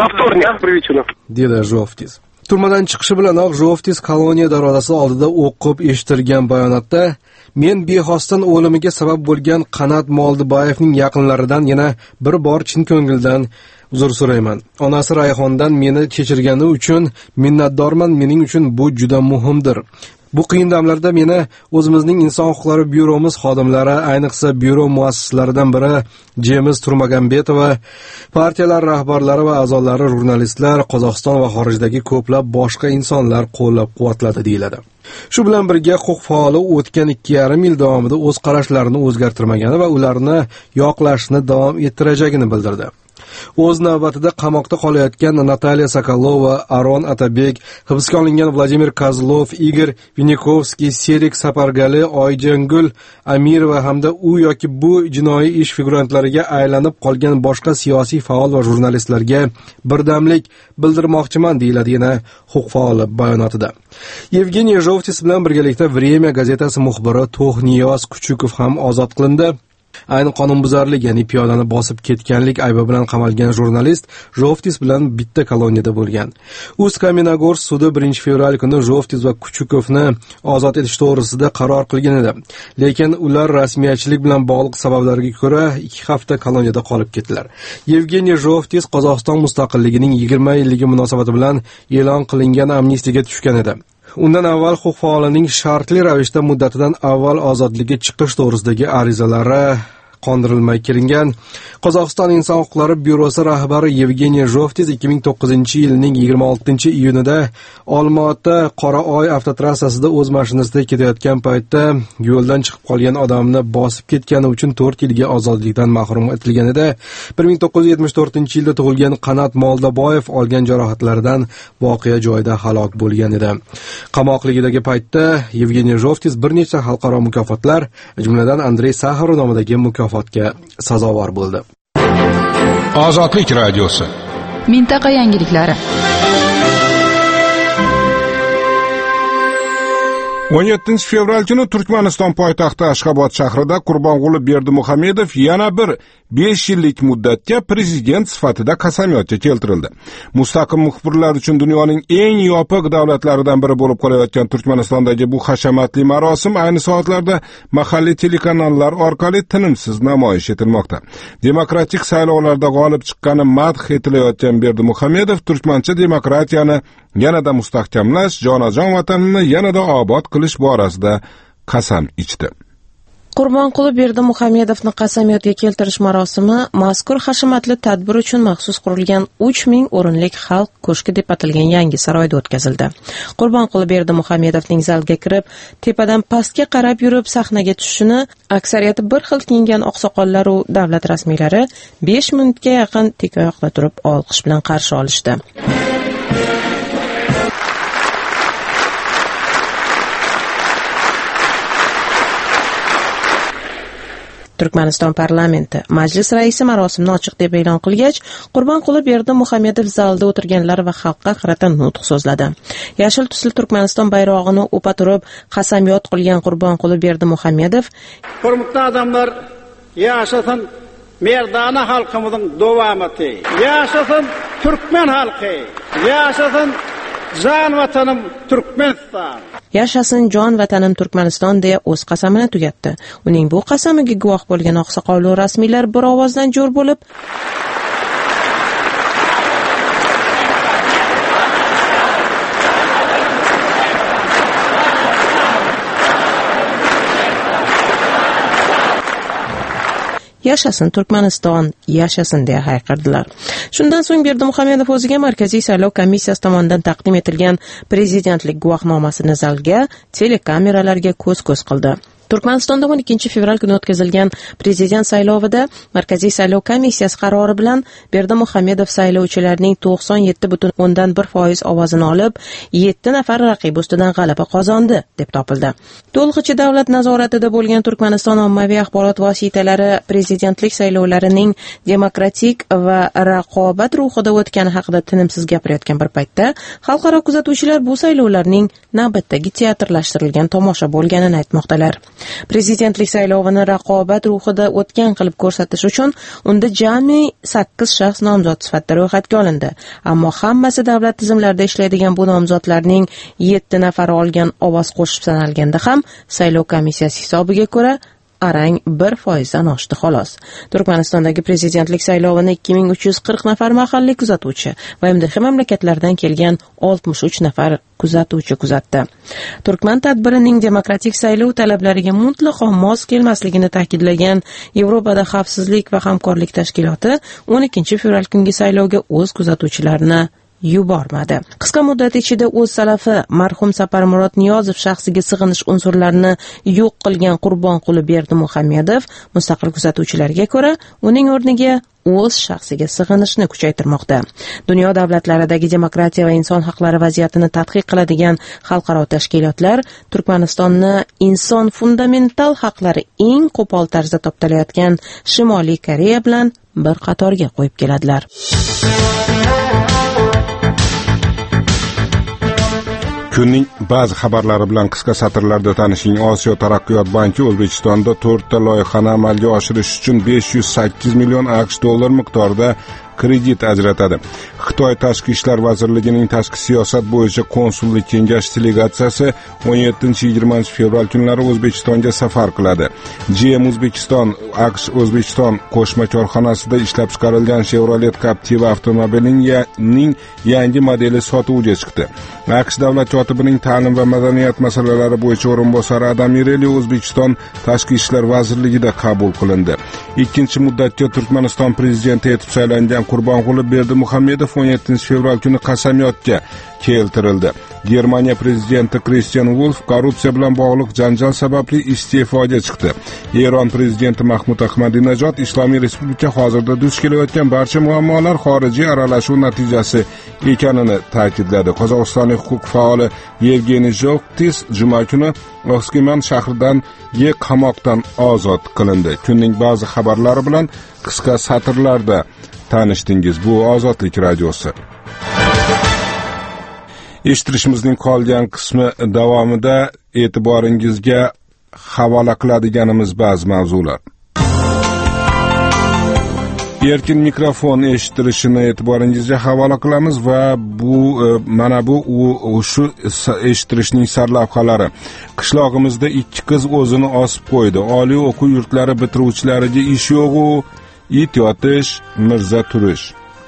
dedi Zhovtis. Turmadan chiqishi bilanoq Zhovtis koloniya darvozasi oldida o'qib eshittirgan bayonotda men bexosdan o'limiga sabab bo'lgan Qanat Moldibayevning yaqinlaridan yana bir bor chin ko'ngildan uzr so'rayman. Onasi Rayhondan meni kechirgani uchun minnatdorman. Mening uchun bu juda muhimdir. Bu qiyin damlarda meni o'zimizning inson huquqlari byuromiz xodimlari, ayniqsa byuro muassislaridan biri James Turmagambetova, partiyalar rahbarlari va a'zolari, jurnalistlar, Qozog'iston va xorijdagi ko'plab boshqa insonlar qo'llab-quvvatladi deyiladi. Shu bilan birga huquq faoli o'tgan ikki yarim yil davomida o'z qarashlarini o'zgartirmagani va ularni yoqlashni davom ettirajagini bildirdi. O'z navbatida qamoqda qolayotgan Nataliya Sokolova, Aron Atabek, hibsga olingan Vladimir Kozlov, Igor Vinikovskiy, Serik Sapargali, Oyjangul Amirova hamda u yoki bu jinoiy ish figurantlariga aylanib qolgan boshqa siyosiy faol va jurnalistlarga birdamlik bildirmoqchiman deyiladi yana huquq faoli bayonotida. Yevgeniy Zhovtis bilan birgalikda Vremya gazetasi muxbiri To'xniyoz Kuchukov ham ozod qilindi. Ayni qonunbuzarlik, ya'ni piyodani bosib ketganlik aybi bilan qamalgan jurnalist Zhovtis bilan bitta koloniyada bo'lgan. Ust-Kamenogorsk sudi birinchi fevral kuni Zhovtis va Kuchukovni ozod etish to'g'risida qaror qilgan edi. Lekin ular rasmiyatchilik bilan bog'liq sabablarga ko'ra ikki hafta koloniyada qolib ketdilar. Yevgeniy Zhovtis Qozog'iston mustaqilligining yigirma yilligi munosabati bilan e'lon qilingan amnistiyaga tushgan edi. Undan avval huquq faolining shartli ravishda muddatidan avval ozodlikka chiqish to'g'risidagi arizalari qondirilmay kelingan. Qozog'iston inson huquqlari byurosi rahbari Yevgeniy Zhovtis ikki ming to'qqizinchi yilning yigirma oltinchi iyunida Olmaota Qora'oy avtotrassasida o'z mashinasida ketayotgan paytda yo'ldan chiqib qolgan odamni bosib ketgani uchun to'rt yilga ozodlikdan mahrum etilgan edi. bir ming to'qqiz yuz yetmish to'rtinchi yilda tug'ilgan Qanat Moldibayev olgan jarohatlaridan voqea joyida halok bo'lgan edi. Qamoqligidagi paytda Yevgeniy Zhovtis bir necha xalqaro mukofotlar, jumladan Andrey Saxarov nomidagi mukofotga sazovor bo'ldi. Ozodlik radiosi. Mintaqa yangiliklari. o'n yettinchi fevral kuni Turkmaniston poytaxti Ashxobod shahrida Qurbonquli Berdimuhamedov yana bir besh yillik muddatga prezident sifatida qasamyodga keltirildi. Mustaqil muxbirlar uchun dunyoning eng yopiq davlatlaridan biri bo'lib qolayotgan Turkmanistondagi bu hashamatli marosim ayni soatlarda mahalliy telekanallar orqali tinimsiz namoyish etilmoqda. Demokratik saylovlarda g'olib chiqqani madh etilayotgan Berdimuhamedov turkmancha demokratiyani yanada mustahkamlash, jonajon vatanini yanada obod qilish borasida qasam ichdi. Qurbonquli Berdimuhamedovni qasamyodga keltirish marosimi mazkur hashamatli tadbir uchun maxsus qurilgan uch ming o'rinlik xalq ko'shki deb atalgan yangi saroyda o'tkazildi. Qurbonquli Berdimuhamedovning zalga kirib, tepadan pastga qarab yurib sahnaga tushishini aksariyati bir xil kiyingan oqsoqollar va davlat rasmiylari besh minutga yaqin tik oyoqda turib olqish bilan qarshi olishdi. Turkmaniston parlamenti majlis raisi marosimni ochiq deb e'lon qilgach, Qurbonquli Berdimuhamedov zalda o'tirganlar va xalqqa qarata nutq so'zladi. Yashil tusli Turkmaniston bayrog'ini o'pa turib qasamyod qilgan Qurbonquli Berdimuhamedov, "Hurmatli odamlar, yashasın Merdana xalqimizning davomati, yashasın Turkmen xalqi, yashasın jon vatanim Turkmaniston. Yashasın jon vatanim Turkmaniston deya o'z qasamini tugatdi. Uning bu qasamiga guvoh bo'lgan oqsoqol va rasmiylar bir ovozdan jo'r bo'lib, Yashasın Turkmaniston, yashasın deya hayqirdilar. Shundan so'ng Berdimuhamedov o'ziga Markaziy saylov komissiyasi tomonidan taqdim etilgan prezidentlik guvohnomasini zalga telekameralarga ko'z-ko'z qildi. Turkmanistonda o'n ikkinchi fevral kuni o'tkazilgan prezident saylovida Markaziy saylov komissiyasi qarori bilan Berdimuhamedov saylovchilarning to'qson yetti butun o'ndan bir foiz ovozini olib, yetti nafar raqib ustidan g'alaba qozondi deb topildi. To'lig'icha davlat nazoratida bo'lgan Turkmaniston ommaviy axborot vositalari prezidentlik saylovlarining demokratik va raqobat ruhida o'tgani haqida tinimsiz gapirayotgan bir paytda, xalqaro kuzatuvchilar bu saylovlarning navbatdagi teatrlashtirilgan tomosha bo'lganini aytmoqdalar. Prezidentlik saylovini raqobat ruhida o'tgan qilib ko'rsatish uchun unda jami sakkiz shaxs nomzod sifatida ro'yxatga olindi. Ammo hammasi davlat tizimlarida ishlaydigan bu nomzodlarning yetti nafari olgan ovoz qo'shib sanalganda ham saylov komissiyasi hisobiga ko'ra arang bir foizdan oshdi xolos. Turkmanistondagi prezidentlik saylovini ikki ming uch yuz qirq nafar mahalliy kuzatuvchi va M D H mamlakatlardan kelgan oltmish uch nafar kuzatuvchi kuzatdi. Turkman tadbirining demokratik saylov talablariga mutlaqo mos kelmasligini ta'kidlagan Yevropada xavfsizlik va hamkorlik tashkiloti o'n ikkinchi fevral kungi saylovga o'z kuzatuvchilarini yubormadi. Qisqa muddat ichida o'z salafi marhum Saparmurod Niyozov shaxsiga sig'inish unsurlarini yo'q qilgan Qurbonquli Berdimuhamedov mustaqil kuzatuvchilarga ko'ra uning o'rniga o'z shaxsiga sig'inishni kuchaytirmoqda. Dunyo davlatlaridagi demokratiya va inson haqlari vaziyatini tadqiq qiladigan xalqaro tashkilotlar Turkmanistonni inson fundamental haqlari eng qo'pol tarzda toptalayotgan Shimoliy Koreya bilan bir qatorga qo'yib keladilar. Kunning ba'zi xabarlari bilan qisqa satrlarda tanishing. Osiyo taraqqiyot banki O'zbekistonda to'rtta loyihani amalga oshirish uchun besh yuz sakkiz million AQSh dollar miqdorida kredit ajratadi. Xitoy Tashqi ishlar vazirligining tashqi siyosat bo'yicha konsullik kengash delegatsiyasi o'n yettinchi yigirmanchi fevral kunlari O'zbekistonga safar qiladi. G M O'zbekiston AQSh O'zbekiston qo'shma korxonasida ishlab chiqarilgan Chevrolet Captiva avtomobilining yangi modeli sotuvga chiqdi. AQSh davlat kotibining ta'lim va madaniyat masalalari bo'yicha o'rinbosari Adam Mireli O'zbekiston Tashqi ishlar vazirligida qabul qilindi. Ikkinchi muddatga Turkmaniston prezidenti etib saylangan Qurbonquli Berdimuhamedov o'n yettinchi fevral kuni qasamyodga keltirildi. Germaniya prezidenti Christian Wolf korrupsiya bilan bog'liq janjal sababli iste'foga chiqdi. Eron prezidenti Mahmud Ahmadinejod Islomiy Respublika hozirda duch kelayotgan barcha muammolar xorijiy aralashuv natijasi ekanini ta'kidladi. Qozog'istonlik huquq faoli Yevgeniy Zhovtis juma kuni Oskimon shahridan ye qamoqdan ozod qilindi. Kunning ba'zi xabarlari bilan qisqa satrlarda tanishdingiz. Bu Ozodlik radiosi. Eshittirishimizning qolgan qismi davomida e'tiboringizga havola qiladiganimiz ba'zi mavzular. Erkin mikrofon eshittirishini e'tiboringizga havola qilamiz va bu mana bu shu eshittirishning sarlavhalari. Qishlog'imizda ikki qiz o'zini osib qo'ydi. Oliy o'quv yurtlari bitiruvchilariga ish yo'q-u, it yotish, mirza turish.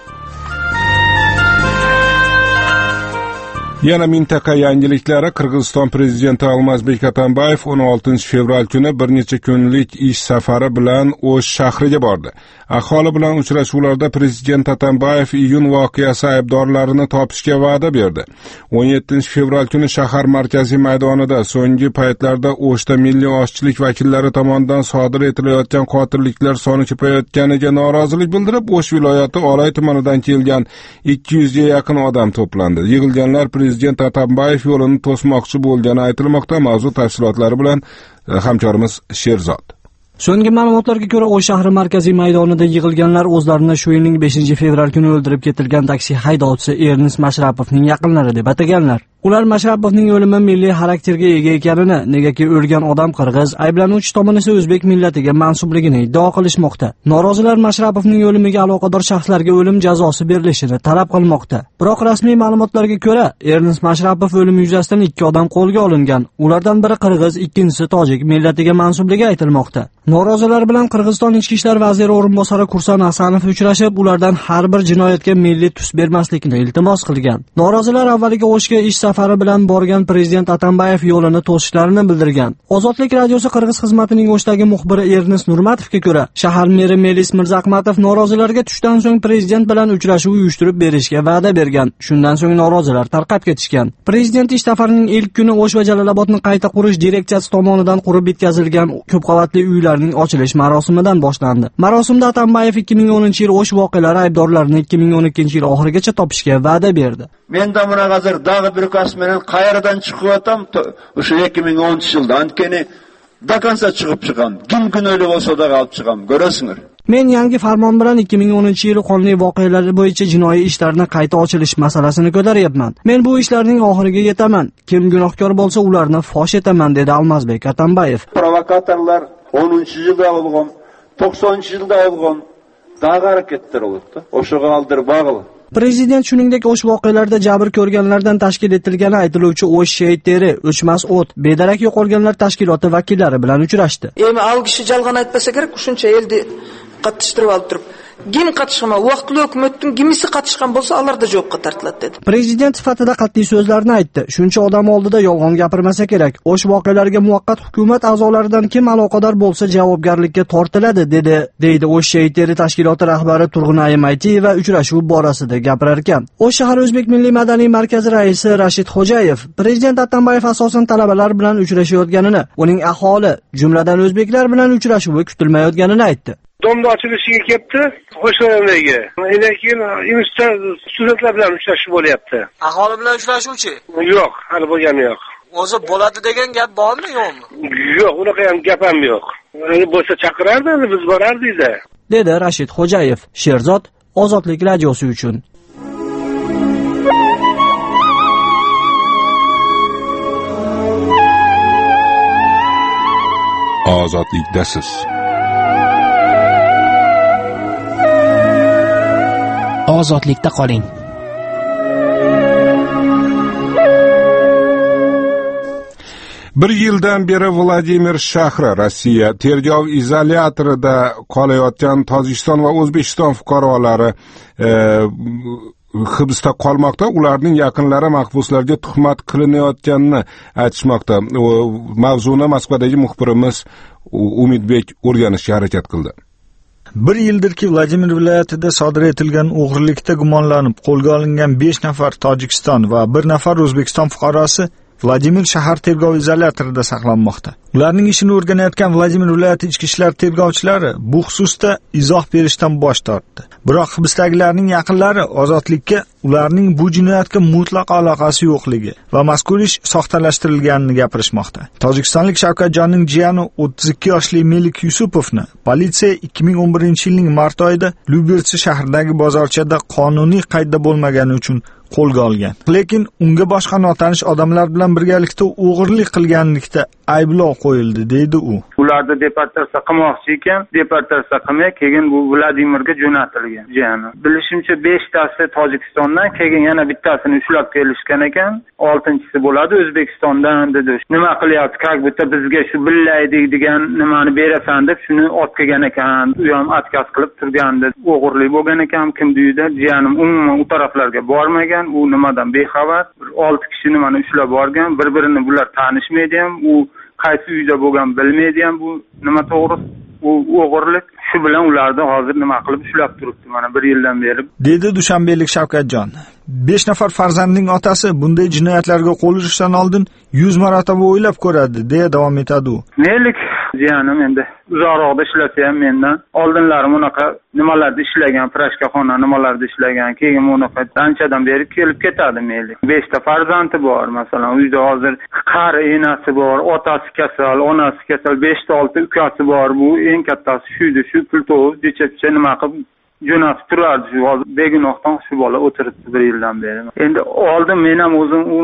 Yana mintaqa yangiliklari. Qirg'iziston prezidenti Almazbek Atambayev o'n oltinchi fevral kuni bir necha kunlik ish safari bilan O'sh shahriga bordi. Aholi bilan uchrashuvlarda prezident Atambayev iyun voqeasi aybdorlarini topishga va'da berdi. o'n yettinchi fevral kuni shahar markaziy maydonida so'nggi paytlarda O'shda milliy oshchilik vakillari tomonidan sodir etilayotgan qotilliklar soni ko'payayotganiga norozilik bildirib, O'sh viloyati Olay tumanidan kelgan ikki yuzga yaqin odam to'plandi. Yig'ilganlar prezident Atambayev yo'lini to'smoqchi bo'lgani aytilmoqda. Mavzu tafsilotlari bilan hamkorimiz Sherzod. So'nggi ma'lumotlarga ko'ra, O'sh shahri markaziy maydonida yig'ilganlar o'zlarini shu yilning beshinchi fevral kuni o'ldirib ketilgan taksi haydovchisi Ernest Mashrapovning yaqinlari deb ataganlar. Ular Mashrapovning o'limi milliy xarakterga ega ekanini, negaki o'lgan odam qirg'iz, ayblanuvchi tomon esa o'zbek millatiga mansubligini iddao qilishmoqda. Norozilar Mashrapovning o'limiga aloqador shaxslarga o'lim jazosi berilishini talab qilmoqda. Biroq rasmiy ma'lumotlarga ko'ra, Ernest Mashrapov o'limi yuzasidan ikki odam qo'lga olingan. Ulardan biri qirg'iz, ikkinchisi tojik millatiga mansubligi aytilmoqda. Norozilar bilan Qirg'iziston ichki ishlar vaziri o'rinbosari Kursan Asanov uchrashib, ulardan har bir jinoyatga milliy tus bermaslikni iltimos qilgan. Norozilar avvaliga O'shga ish safari bilan borgan prezident Atambayev yo'lini to'sishlarini bildirgan. Ozodlik radiosi Qirg'iz xizmatining O'shdagi muxbiri Ernest Nurmatovga ko'ra, shahar meri Melis Mirzaqmatov norozilarga tushdan so'ng prezident bilan uchrashuv uyushtirib berishga va'da bergan. Shundan so'ng norozilar tarqab ketishgan. Prezident ish safarining ilk kuni O'sh va Jalolobodni qayta qurish direksiyasi tomonidan qurib bitkazilgan ko'p qavatli uylarning ochilish marosimidan boshlandi. Marosimda Atambayev ikki ming o'ninchi yil O'sh voqealari aybdorlarini ikki ming o'n ikkinchi yil oxirigacha topishga va'da berdi. Men de buna hozir dag'i bir kas menen qayerdan chiqib o'tam, o'sha ikki ming o'ninchi yilda ankeni da konsa chiqib chiqam. Kim kun o'li bo'lsa da olib chiqam, ko'rasizlar. Men yangi farmon bilan ikki ming o'ninchi yil qonli voqealari bo'yicha jinoiy ishlarni qayta ochilish masalasini ko'taryapman. Men bu ishlarning oxiriga yetaman. Kim gunohkor bo'lsa, ularni fosh etaman, dedi Almazbek Atambayev. Provokatorlar o'ninchi yilda bo'lgan, to'qsoninchi yilda bo'lgan dag'i harakatlar bo'ldi. O'shaga oldirib bog'li. Prezident shuningdek O'sh voqealarida jabr ko'rganlardan tashkil etilgani aytiluvchi O'sh shehidlari, O'chmas o't, bedarak yo'qolganlar tashkiloti vakillari bilan uchrashdi. Endi al kishi jalg'on aytmasa kerak, shuncha elni qatnashtirib olib turib, kim qatnashgan, vaqtli hukumatning kimisi qatnashgan bo'lsa, ular da javobga tortiladi dedi. Prezident sifatida qat'iy so'zlarni aytdi. Shuncha odam oldida yolg'on gapirmasa kerak. O'sh voqealariga muvaqqat hukumat a'zolaridan kim aloqador bo'lsa javobgarlikka tortiladi, dedi, deydi O'sh shehidlari tashkiloti rahbari Turg'unay Maytiyeva uchrashuv borasida gapirar ekan. O'sh shahar O'zbek milliy madaniy markazi raisi Rashid Xo'jayev prezident Atambayev asosan talabalar bilan uchrashayotganini, uning aholi, jumladan o'zbeklar bilan uchrashuvi kutilmayotganini aytdi. Domda ochilishiga kelibdi, O'shlarga. Undan keyin institutda studentlar bilan uchrashuv bo'lyapti. Aholi bilan uchrashuvchi? Yo'q, hali bo'lgani yo'q. O'zi bo'ladi degan gap bormi, yo'qmi? Yo'q, unaqa ham gap ham yo'q. Endi bo'lsa chaqirardi, biz borardik-da, dedi Rashid Xo'jayev. Sherzod, Ozodlik radiosi uchun. Ozodlikdasiz. Ozodlikda qoling. Bir yildan beri Vladimir shahri Rossiya tergov izolyatorida qolayotgan Tojikiston va O'zbekiston fuqarolari e, hibsda qolmoqda. Ularning yaqinlari mahbuslarga tuhmat qilinayotganini aytishmoqda. Mavzuni Moskvadagi muxbirimiz Umidbek o'rganishga harakat qildi. Bir yildirki Vladimir viloyatida sodir etilgan o'g'rilikda gumonlanib qo'lga olingan besh nafar Tojikiston va bir nafar O'zbekiston fuqarosi Vladimir shahar tergov izolyatorida saqlanmoqda. Ularning ishini o'rganayotgan Vladimir viloyati ichki ishlar tergovchilari bu xususda izoh berishdan bosh tortdi. Biroq hibsdagilarning yaqinlari ozodlikka ularning bu jinoyatga mutlaq aloqasi yo'qligi va mazkur ish soxtalashtirilganini gapirishmoqda. Tojikistonlik Shavkatjonning jiyani o'ttiz ikki yoshli Melik Yusupovni politsiya ikki ming o'n birinchi yilning mart oyida Lyubertsi shahridagi bozorchada qonuniy qaydda bo'lmagani uchun qo'lga olgan. Lekin unga boshqa notanish odamlar bilan birgalikda o'g'irlik qilganlikda ayblov qo'yildi, deydi u. Ularni deportatsiya qilmoqchi ekan, deportatsiya qilmay, keyin bu Vladimirga jo'natilgan. Jiyani. Bilishimcha beshtasi Tojikistondan, keyin yana bittasini ushlab kelishgan ekan, oltinchisi bo'ladi O'zbekistondan dedi. Nima qilyapti? Как будто bizga shu billaydik degan nimani berasan deb shuni otgan ekan. U ham отказ qilib turgandi. O'g'irlik bo'lgan ekan, kim deydi? Jiyanim umuman u taraflarga bormagan. U nimadan bexabar, olti kishi nimani ushlab borgan, bir-birini bular tanishmaydi ham, u qaysi uyda bo'lgan bilmaydi ham, bu nima to'g'ri, u o'g'irlik. Shu bilan ularni hozir nima qilib ushlab turibdi mana bir yildan beri, dedi Dushanbelik Shavkatjon. besh nafar farzandning otasi bunday jinoyatlarga qo'l urishdan oldin yuz marotaba o'ylab ko'radi, deya davom etadi u. Nelik jiyanim endi uzoqroqda ishlasa ham mendan oldinlari bunaqa nimalarda ishlagan, prashkaxona nimalarda ishlagan, keyin bunaqa anchadan beri kelib ketadi Melik. beshta farzandi bor, masalan, uyda hozir qari enasi bor, otasi kasal, onasi kasal, beshta olti ukasi bor. Bu eng kattasi shuydi, shu pul to'g'ri decha nima qilib jo'natib turardi. Shu hozir begunohdan shu bola o'tiribdi bir yildan beri. Endi oldin men ham o'zim u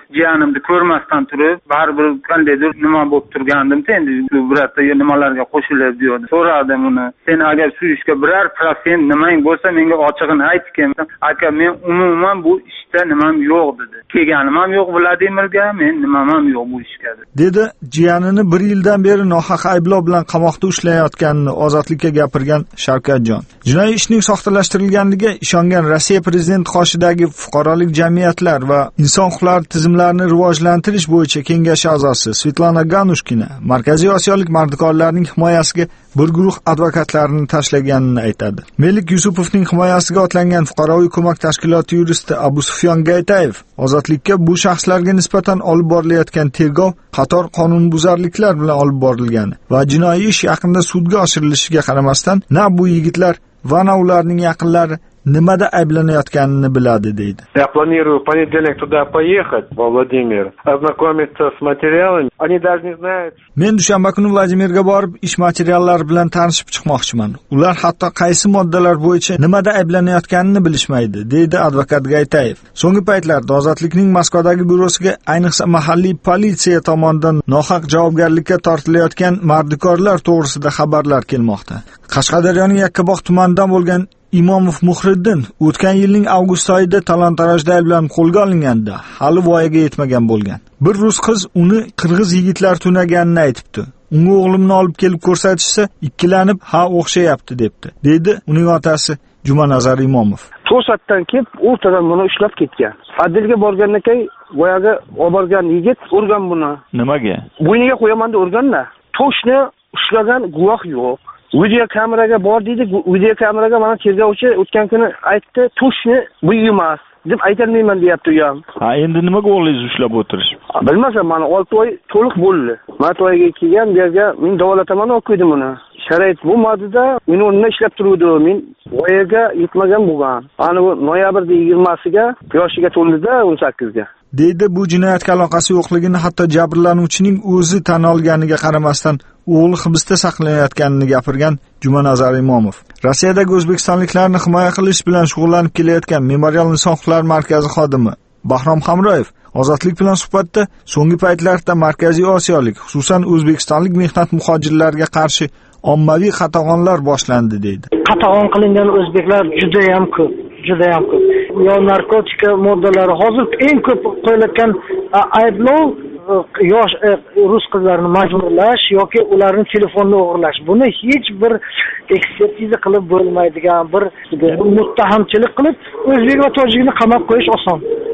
jiyanimni ko'rmasdan turib baribir qandaydir nima bo'lib turgandimda endi bu yerda nimalarga qo'shilib diyordi. So'radim uni. Sen agar shu ishga biror prosent nimang bo'lsa menga ochig'ini aytgan. Aka men umuman bu ishda nimam yo'q dedi. Kelganim ham yo'q Vladimirga, men nimam ham yo'q bu ishga dedi. Jiyanini bir yildan beri nohaq ayblov bilan qamoqda ushlayotganini Ozodlikka gapirgan Shavkatjon. Jinoiy ishning soxtalashtirilganligiga ishongan Rossiya prezidenti qoshidagi fuqarolik jamiyatlar va inson huquqlari tizimlarini rivojlantirish bo'yicha kengashi a'zosi Svetlana Ganushkina Markaziy Osiyolik mardikorlarning himoyasiga bir guruh advokatlarini tashlaganini aytadi. Melik Yusupovning himoyasiga otlangan fuqaroviy ko'mak tashkiloti yuristi Abu Sufyon Gaytayev Ozodlikka bu shaxslarga nisbatan olib borilayotgan tergov qator qonunbuzarliklar bilan olib borilgani va jinoiy ish yaqinda sudga oshirilishiga qaramasdan na bu yigitlar va na ularning yaqinlari nimada ayblanayotganini biladi deydi. Я планирую в понедельник туда поехать, во Владимир, ознакомиться с материалами. Они даже не знают. Men dushanba kuni Vladimirga borib ish materiallari bilan tanishib chiqmoqchiman. Ular hatto qaysi moddalar bo'yicha nimada ayblanayotganini bilishmaydi, deydi advokat Gaytayev. So'nggi paytlarda Ozodlikning Moskvadagi byurosiga ayniqsa mahalliy politsiya tomonidan nohaq javobgarlikka tortilayotgan mardikorlar to'g'risida xabarlar kelmoqda. Qashqadaryoning Yakkabog' tumanidan bo'lgan Imomov Muhriddin o'tgan yilning avgust oyida talon-tarojda ayblanib qo'lga olinganda hali voyaga yetmagan bo'lgan. Bir rus qiz uni qirg'iz yigitlar tunaganini aytibdi. Unga o'g'limni olib kelib ko'rsatishsa, ikkilanib, "Ha, o'xshayapti" debdi. Deydi uning otasi Jumanazar Imomov. To'satdan kelib, o'rtadan buni ushlab ketgan. Adilga borgandan keyin voyaga olib borgan yigit urgan buni. Nimaga? Bo'yniga qo'yaman deb urganda, toshni ushlagan guvoh yo'q. Video kameraga bor deydi, video kameraga mana tergovchi o'tgan kuni aytdi, toshni bu emas deb aytolmayman deyapti u ham. Ha, endi nimaga o'g'lingizni ushlab o'tirish? Bilmasam, mana olti oy to'liq bo'ldi. mart oyiga kelgan, bu yerga men davolataman olib qo'ydim uni. Sharoit bo'lmadida, men o'rnida ishlab turuvdi. Men voyaga yetmagan bo'lgan. Ana bu noyabrda yigirmasiga yoshiga to'ldida, o'n sakkizga. Deydi bu jinoyatga aloqasi yo'qligini hatto jabrlanuvchining o'zi tan olganiga qaramasdan o'g'li hibsda saqlanayotganini gapirgan Jumanazar Imomov. Rossiyadagi o'zbekistonliklarni himoya qilish bilan shug'ullanib kelayotgan Memorial inson huquqlari markazi xodimi Bahrom Hamroyev Ozodlik bilan suhbatda so'nggi paytlarda Markaziy Osiyolik, xususan o'zbekistonlik mehnat muhojirlariga qarshi ommaviy qatag'onlar boshlandi deydi. Qatag'on qilingan o'zbeklar juda ham ko'p, juda ham ko'p. Yo narkotika moddalari hozir eng ko'p qo'yilayotgan ayblov yosh rus qizlarini majburlash yoki ularning telefonini o'g'irlash. Buni hech bir ekspertiza qilib bo'lmaydigan bir muttahamchilik qilib o'zbek va tojikni qamab qo'yish oson.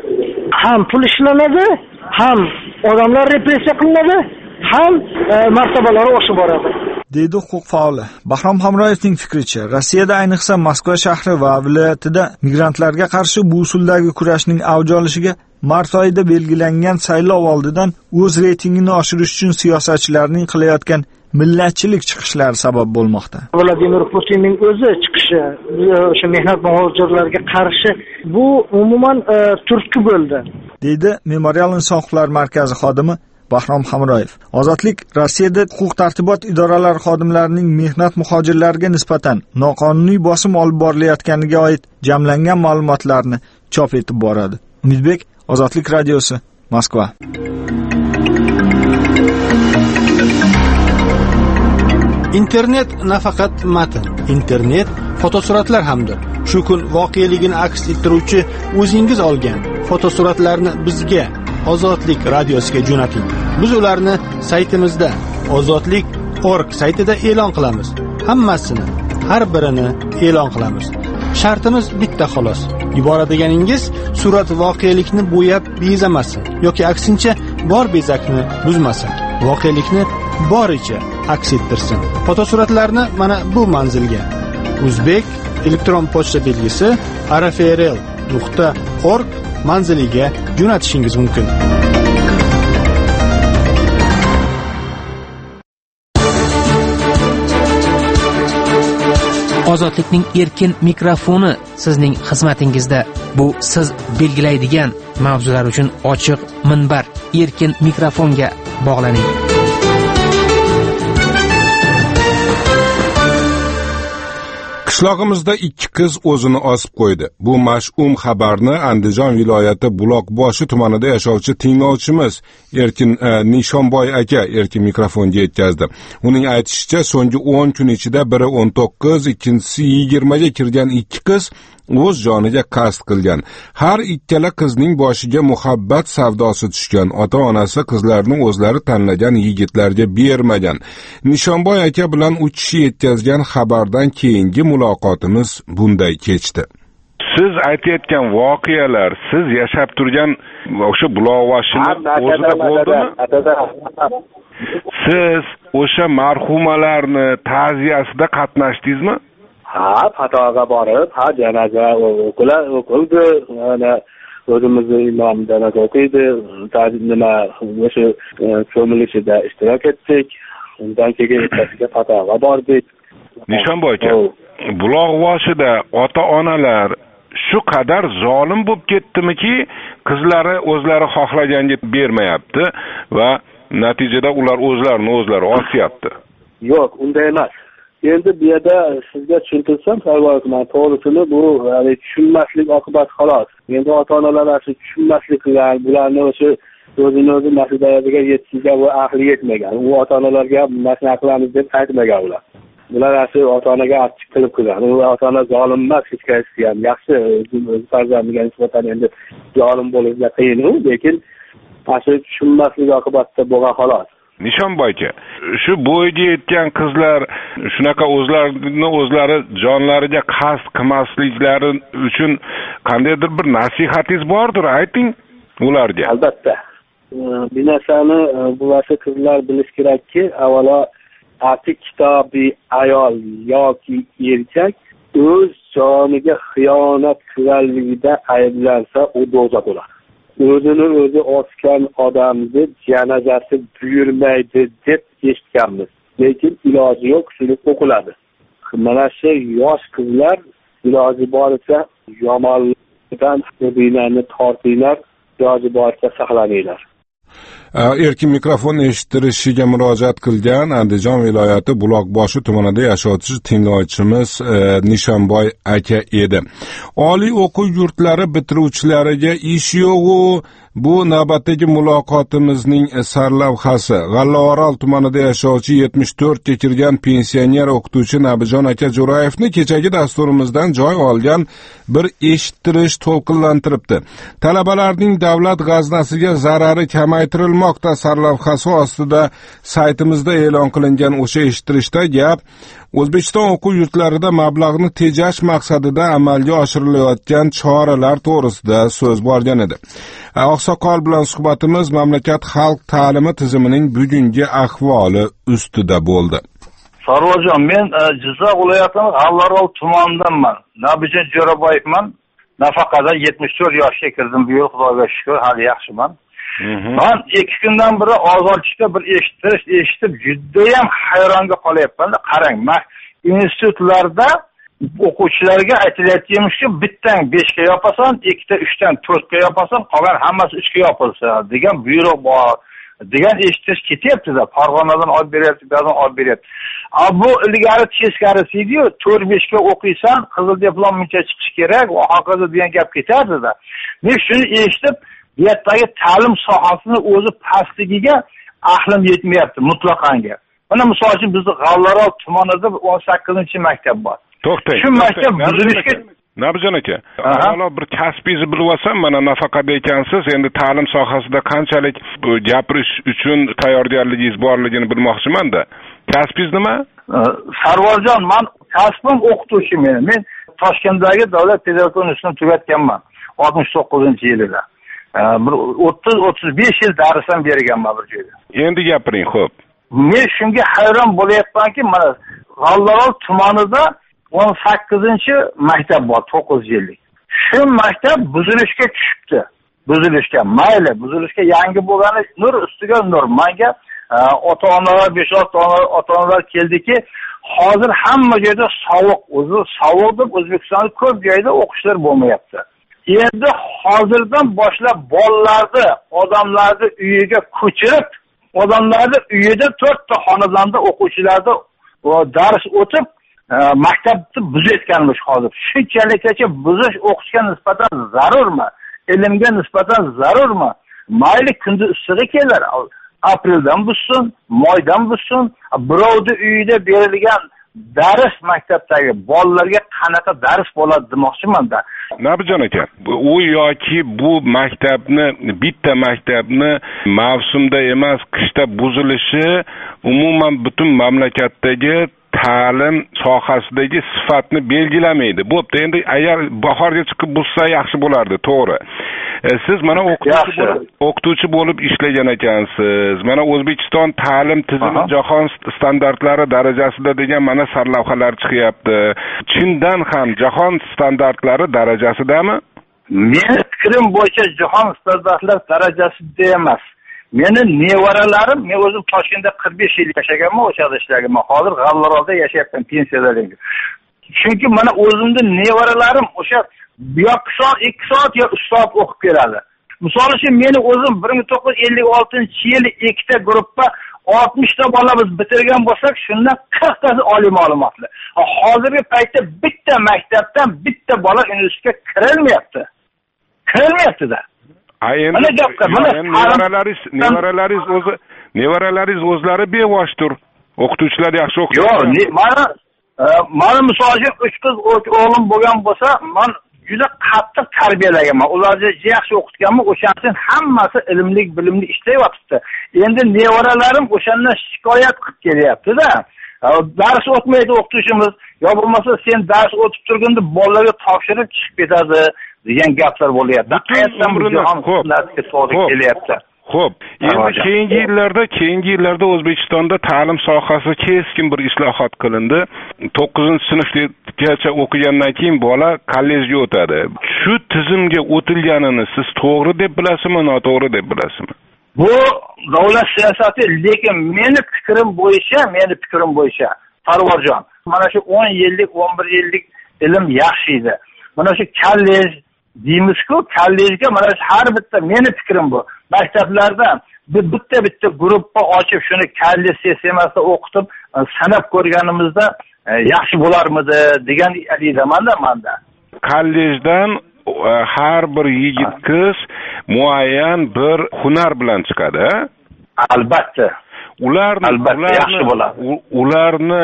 Ham pul ishlanadi, ham odamlar repressiya qilinadi, ham martabalari oshib boradi. Deydi huquq faoli. Bahrom Hamroyevning fikricha, Rossiyada ayniqsa Moskva shahri va viloyatida migrantlarga qarshi bu usuldagi kurashning avj olishiga mart oyida belgilangan saylov oldidan o'z reytingini oshirish uchun siyosatchilarning qilayotgan millatchilik chiqishlari sabab bo'lmoqda. Vladimir Putinning o'zi chiqishi o'sha mehnat muhojirlarga qarshi bu umuman turtki bo'ldi. Deydi Memorial inson huquqlari markazi xodimi Bahrom Hamroyev. Ozodlik Rossiyada huquq tartibot idoralari xodimlarining mehnat muhojirlariga nisbatan noqonuniy bosim olib borilayotganiga oid jamlangan ma'lumotlarni chop etib boradi. Umidbek, Ozodlik radiosi, Moskva. Internet nafaqat matn, internet fotosuratlar hamdir. Shu kun voqeligini aks ettiruvchi o'zingiz olgan fotosuratlarni bizga Ozodlik radiosiga jo'nating. Biz ularni saytimizda ozodlik nokta org saytida e'lon qilamiz. Hammasini, har birini e'lon qilamiz. Shartimiz bitta xolos. Yuboradiganingiz surat voqelikni bo'yab bezamasin yoki aksincha bor bezakni buzmasin. Voqelikni boricha aks ettirsin. Fotosuratlarni mana bu manzilga O'zbek elektron pochta belgisi arafrl nuqta org manziliga jo'natishingiz mumkin. Ozodlikning erkin mikrofoni sizning xizmatingizda. Bu siz belgilaydigan mavzular uchun ochiq minbar. Erkin mikrofonga bog'laning. Qishlog'imizda ikki qiz o'zini osib qo'ydi. Bu mash'um xabarni Andijon viloyati Buloqboshi tumanida yashovchi tinglovchimiz Erkin e, Nishonboy aka Erkin mikrofonga yetkazdi. Uning aytishicha, so'nggi o'n kun ichida biri o'n to'qqiz, ikkinchisi yigirma ga kirgan ikki qiz o'z joniga qasd qilgan. Har ikkala qizning boshiga muhabbat savdosi tushgan. Ota-onasi qizlarni o'zlari tanlagan yigitlarga bermagan. Nishonboy aka bilan uch kishi yetkazgan xabardan keyingi muloqotimiz bunday kechdi. Siz aytayotgan voqealar siz yashab turgan o'sha Buloqboshini o'zida bo'ldimi? Siz o'sha marhumalarni ta'ziyasida qatnashdingizmi? Ha, Xatoga borib, ha, janoza o'qila, o'qildi, ana o'zimizni imom janoza o'qiydi, nima o'sha ko'milishida ishtirok etdik. Undan keyin ertasiga Xatoga bordik. Nishonboy aka, Buloqboshida ota-onalar shu qadar zolim bo'lib ketdimiki, qizlari o'zlari xohlaganga bermayapti va natijada ular o'zlarini o'zlari osyapti. Yo'q, unday emas. Endi bu yerda sizga tushuntirsam, savol to'g'risini bu tushunmaslik oqibati xolos. Endi ota-onalar shu tushunmaslik qilgan, bularni o'sha o'zini o'zi mas'uliyatiga yetkazgan va aqli yetmagan. U ota-onalarga narsa qilamiz deb aytmagan ular. Bular asli ota-onaga achchiq qilib qilgan. U ota-ona zolim emas, hech qaysi ham yaxshi, o'z farzandiga nisbatan endi zolim bo'lishga qiyin, lekin asli tushunmaslik oqibatida bo'lgan xolos. Nishonboy aka, shu bo'yiga yetgan qizlar shunaqa o'zlarini o'zlari jonlariga qasd qilmasliklari uchun qandaydir bir nasihatingiz bordir, ayting ularga. Albatta. Bu narsani bo'lsa qizlar bilish kerakki, avvalo ati kitobi ayol yoki erkak o'z joniga xiyonat qilganligida ayblansa, u do'zax bo'ladi. O'zini o'zi osgan odamni janozasi buyurmaydi deb eshitganmiz. Lekin iloji yo'q, shuni o'qiladi. Mana shu yosh qizlar iloji boricha yomonlikdan o'zinglarni tortinglar, iloji boricha saqlaninglar. Erkin mikrofon eshittirishiga murojaat qilgan Andijon viloyati Buloqboshi tumanida yashovchi tinglovchimiz e, Nishonboy aka edi. Oliy o'quv yurtlari bitiruvchilariga ish yo'q-u, bu navbatdagi muloqotimizning sarlavhasi. G'allaorol tumanida yashovchi yetmish to'rt ga kirgan pensioner o'qituvchi Nabijon aka Jo'rayevni kechagi dasturimizdan joy olgan bir eshittirish to'lqinlantiribdi. Talabalarning davlat g'aznasiga zarari kamaytirilmoqda sarlavhasi ostida saytimizda e'lon qilingan o'sha eshittirishda gap O'zbekiston o'quv yurtlarida mablag'ni tejash maqsadida amalga oshirilayotgan choralar to'g'risida so'z borgan edi. Oqsoqol bilan suhbatimiz mamlakat xalq ta'limi tizimining bugungi ahvoli ustida bo'ldi. Sarvarjon, men Jizzax viloyatining G'allaorol tumanidanman. Nabijon Jo'raboyevman. Nafaqada yetmish to'rt yoshga kirdim bu yil, Xudoga shukr, hali yaxshiman. Men ikki kundan beri ozorchida bir eshitish eshitib juda ham hayronga qolyapman. Qarang, men institutlarda o'quvchilarga aytilayotganimizki, bittan besh ga yopasan, ikkita uchdan to'rt ga yopasan, qolgan hammasi uch ga yopilsa degan buyruq bor. Degan eshitish ketyapti-da, Farg'onadan olib beryapti, ba'zan olib beryapti. Bu ilgari teskarisi edi-yu, to'rt besh ga o'qiysan, qizil diplom muncha chiqish kerak, va hokazo degan gap ketardi-da. Men shuni eshitib, bu yerdagi ta'lim sohasini o'zi pastligiga aqlim yetmayapti mutlaqanga. Mana misol uchun bizning G'allaorol tumanida o'n sakkizinchi maktab bor. To'xtang. Shu maktab buzilishga Nabijon aka, avvalo bir kasbingizni bilib olsam, mana nafaqada ekansiz, endi ta'lim sohasida qanchalik gapirish uchun tayyorgarligingiz borligini bilmoqchiman-da. Kasbingiz nima? Sarvarjon, men kasbim o'qituvchi men. Men Toshkentdagi Davlat pedagogika institutini tugatganman oltmish to'qqizinchi yilida. Bir o'ttiz o'ttiz besh yil dars ham berganman bir joyda. Endi gapiring, xo'p. Men shunga hayron bo'layapmanki, mana G'allaorol tumanida o'n sakkizinchi maktab bor, to'qqiz yillik. Shu maktab buzilishga tushibdi. Buzilishga, mayli, buzilishga yangi bo'lgani nur ustiga nur. Menga ota-onalar, besh olti ota-onalar keldiki, hozir hamma joyda sovuq, o'zi sovuq deb O'zbekistonda ko'p joyda o'qishlar bo'lmayapti. Endi hozirdan boshlab bolalarni, odamlarni uyiga ko'chirib, odamlarni uyida to'rtta xonadonda o'quvchilarni dars o'tib, maktabni buzayotganmiz hozir. Shunchalikgacha buzish o'qishga nisbatan zarurmi? Ilmga nisbatan zarurmi? Mayli kunduz issig'i kelar. Apreldan buzsin, moydan buzsin, birovni uyida berilgan dars maktabdagi bolalarga qanaqa dars bo'ladi demoqchiman-da. Nabijon aka, u yoki bu maktabni, bitta maktabni mavsumda emas, qishda buzilishi umuman butun mamlakatdagi ta'lim sohasidagi sifatni belgilamaydi. Bo'pti, endi agar bahorga chiqib buzsa yaxshi bo'lardi, to'g'ri. E, siz mana o'qituvchi bo'lib, o'qituvchi bo'lib ishlagan ekansiz. Mana O'zbekiston ta'lim tizimi jahon standartlari darajasida degan mana sarlavhalar chiqyapti. Chindan ham jahon standartlari darajasidami? Meni fikrim bo'yicha jahon standartlari darajasida emas. Meni nevaralarim, men o'zim Toshkentda qirq besh yil yashaganman, o'sha yerda ishlaganman. Hozir G'allaorolda yashayapman pensiyadan. Chunki mana o'zimning nevaralarim o'sha bir soat, ikki soat yo uch soat o'qib keladi. Misol uchun meni o'zim bir ming to'qqiz yuz ellik oltinchi yili ikkita guruhda oltmishta bola biz bitirgan bo'lsak, shundan qirqtasi oliy ma'lumotli. Hozirgi paytda bitta maktabdan bitta bola universitetga kirilmayapti. Kirilmayapti-da. Mana gapga, mana nevaralaringiz, nevaralaringiz o'zi, nevaralaringiz o'zlari bevoshdir. O'qituvchilar yaxshi o'qiydi. Yo'q, mana mana misol uchun uch qiz o'g'lim bo'lgan bo'lsa, men juda qattiq tarbiyalaganman. Ularni yaxshi o'qitganman, o'shaning hammasi ilmli, bilimli ishlayapti. Endi nevaralarim o'shandan shikoyat qilib kelyapti-da. Dars o'tmaydi o'qituvchimiz, yo bo'lmasa sen dars o'tib turganda bolalarga topshirib chiqib ketadi degan gaplar bo'lyapti. Qayerdan umrini to'g'ri kelyapti. Xo'p, endi keyingi yillarda, keyingi yillarda O'zbekistonda ta'lim sohasi keskin bir islohot qilindi. to'qqizinchi sinfgacha o'qigandan keyin bola kollejga o'tadi. Shu tizimga o'tilganini siz to'g'ri deb bilasizmi, noto'g'ri deb bilasizmi? Bu davlat siyosati, lekin meni fikrim bo'yicha, meni fikrim bo'yicha, Parvarjon, mana shu o'n yillik, o'n bir yillik ilm yaxshi edi. Mana shu kollej deymiz-ku, kollejga mana har bitta, meni fikrim bu. Maktablarda bitta bitta guruhga ochib shuni kollej sistemasiga o'qitib sanab ko'rganimizda yaxshi bo'larmidi degan deyman-da menda. Kollejdan har bir yigit qiz muayyan bir hunar bilan chiqadi. Albatta. Ularni albatta yaxshi bo'ladi. Ularni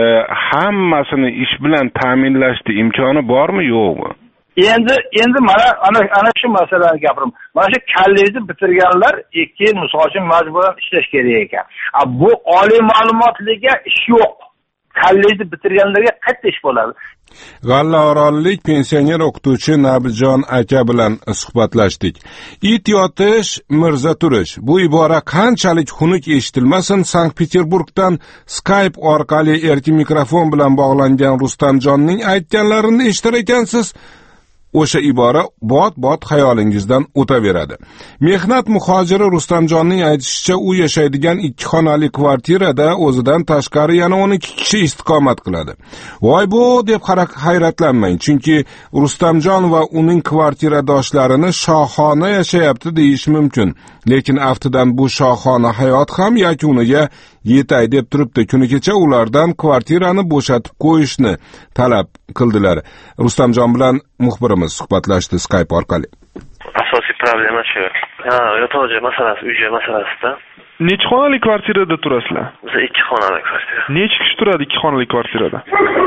hammasini ish bilan ta'minlashda imkoni bormi, yo'qmi? Endi endi mana ana ana shu masalani gapirim. Mana shu kollejni bitirganlar ikki yil misol uchun majburan ishlash kerak ekan. Bu oliy ma'lumotliga ish yo'q. Kollejni bitirganlarga qayerda ish bo'ladi? G'allaorollik pensioner o'qituvchi Nabijon aka bilan suhbatlashdik. It yotish, mirza turish. Bu ibora qanchalik xunuk eshitilmasin, Sankt-Peterburgdan Skype orqali erkin mikrofon bilan bog'langan Rustamjonning aytganlarini eshitar ekansiz. O'sha ibora bot-bot xayolingizdan o'taveradi. Mehnat muhojiri Rustamjonning aytishicha, u yashaydigan ikki xonali kvartirada o'zidan tashqari yana o'n ikki kishi istiqomat qiladi. Voy bu deb hayratlanmang, chunki Rustamjon va uning kvartiradoshlarini shohona yashayapti deyish mumkin. Lekin aftidan bu shohona hayot ham yakuniga yetay deb turibdi. Kuni kecha ulardan kvartirani bo'shatib qo'yishni talab qildilar. Rustamjon bilan muxbirimiz suhbatlashdi Skype orqali. Asosiy problema shu. Ha, yotoq-joy masalasi, uy-joy masalasida. Necha xonali kvartirada turasizlar? Biz ikki xonali kvartira. Necha kishi turadi ikki xonali kvartirada?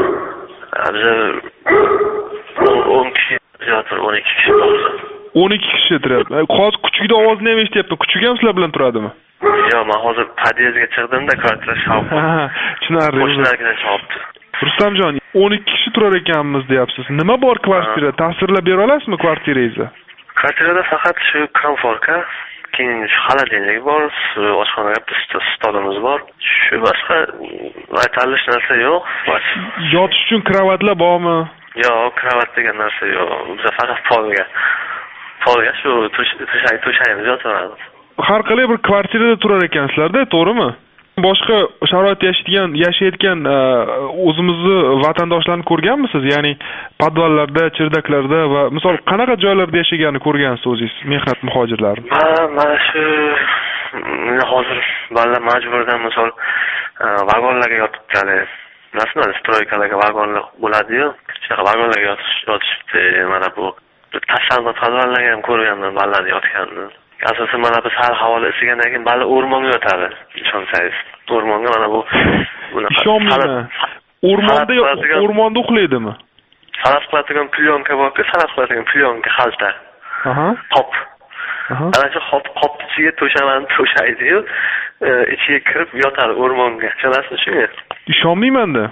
Biz o'n kishi yo'q, o'n ikki kishi bor. o'n ikki kishi turadi. Hozir kuchukda ovozni ham eshityapti. Kuchuk ham sizlar bilan turadimi? Yo'q, men hozir podyezdga chiqdim-da, kvartira shavq. Ha, tushunarli. Qo'shnilarga shavqdi. Rustamjon, o'n ikki kishi turar ekanmiz deyapsiz. Nima bor kvartirada? Ta'sirlab bera olasizmi kvartirangizni? Kvartirada faqat shu komfortka, keyin xolodilnik bor, oshxonaga stolimiz bor. Shu boshqa aytalish narsa yo'q. Yotish uchun kravatlar bormi? Yo'q, kravat degan narsa yo'q. Biz faqat polga. Polga shu to'shayimiz yotaveramiz. Har qalay bir kvartirada turar ekansizlar-da, to'g'rimi? Boshqa sharoitda yashaydigan, yashayotgan o'zimizni vatandoshlarni ko'rganmisiz? Ya'ni podvallarda, chirdaklarda va misol qanaqa joylarda yashaganini ko'rgansiz o'zingiz, mehnat muhojirlari? Ha, mana shu hozir balla majburdan misol vagonlarga yotib qoladi. Nasıl stroykalarga vagonlar bo'ladi-yu, shunaqa vagonlarga yotish yotishibdi. Mana bu tashlandiq podvallarga ham ko'rganman ballarni yotganini. Asosan mana biz hali havola isigandan keyin balla o'rmonga yotadi. Ishonsangiz, o'rmonga mana bu ishonmayman. O'rmonda o'rmonda uxlaydimi? Salat qiladigan plyonka borku, salat qiladigan plyonka xalta. Aha. Qop. Ana shu qop qop ichiga to'shamani to'shaydi-yu, ichiga kirib yotadi o'rmonga. Ishonasizmi shunga? Ishonmayman-da.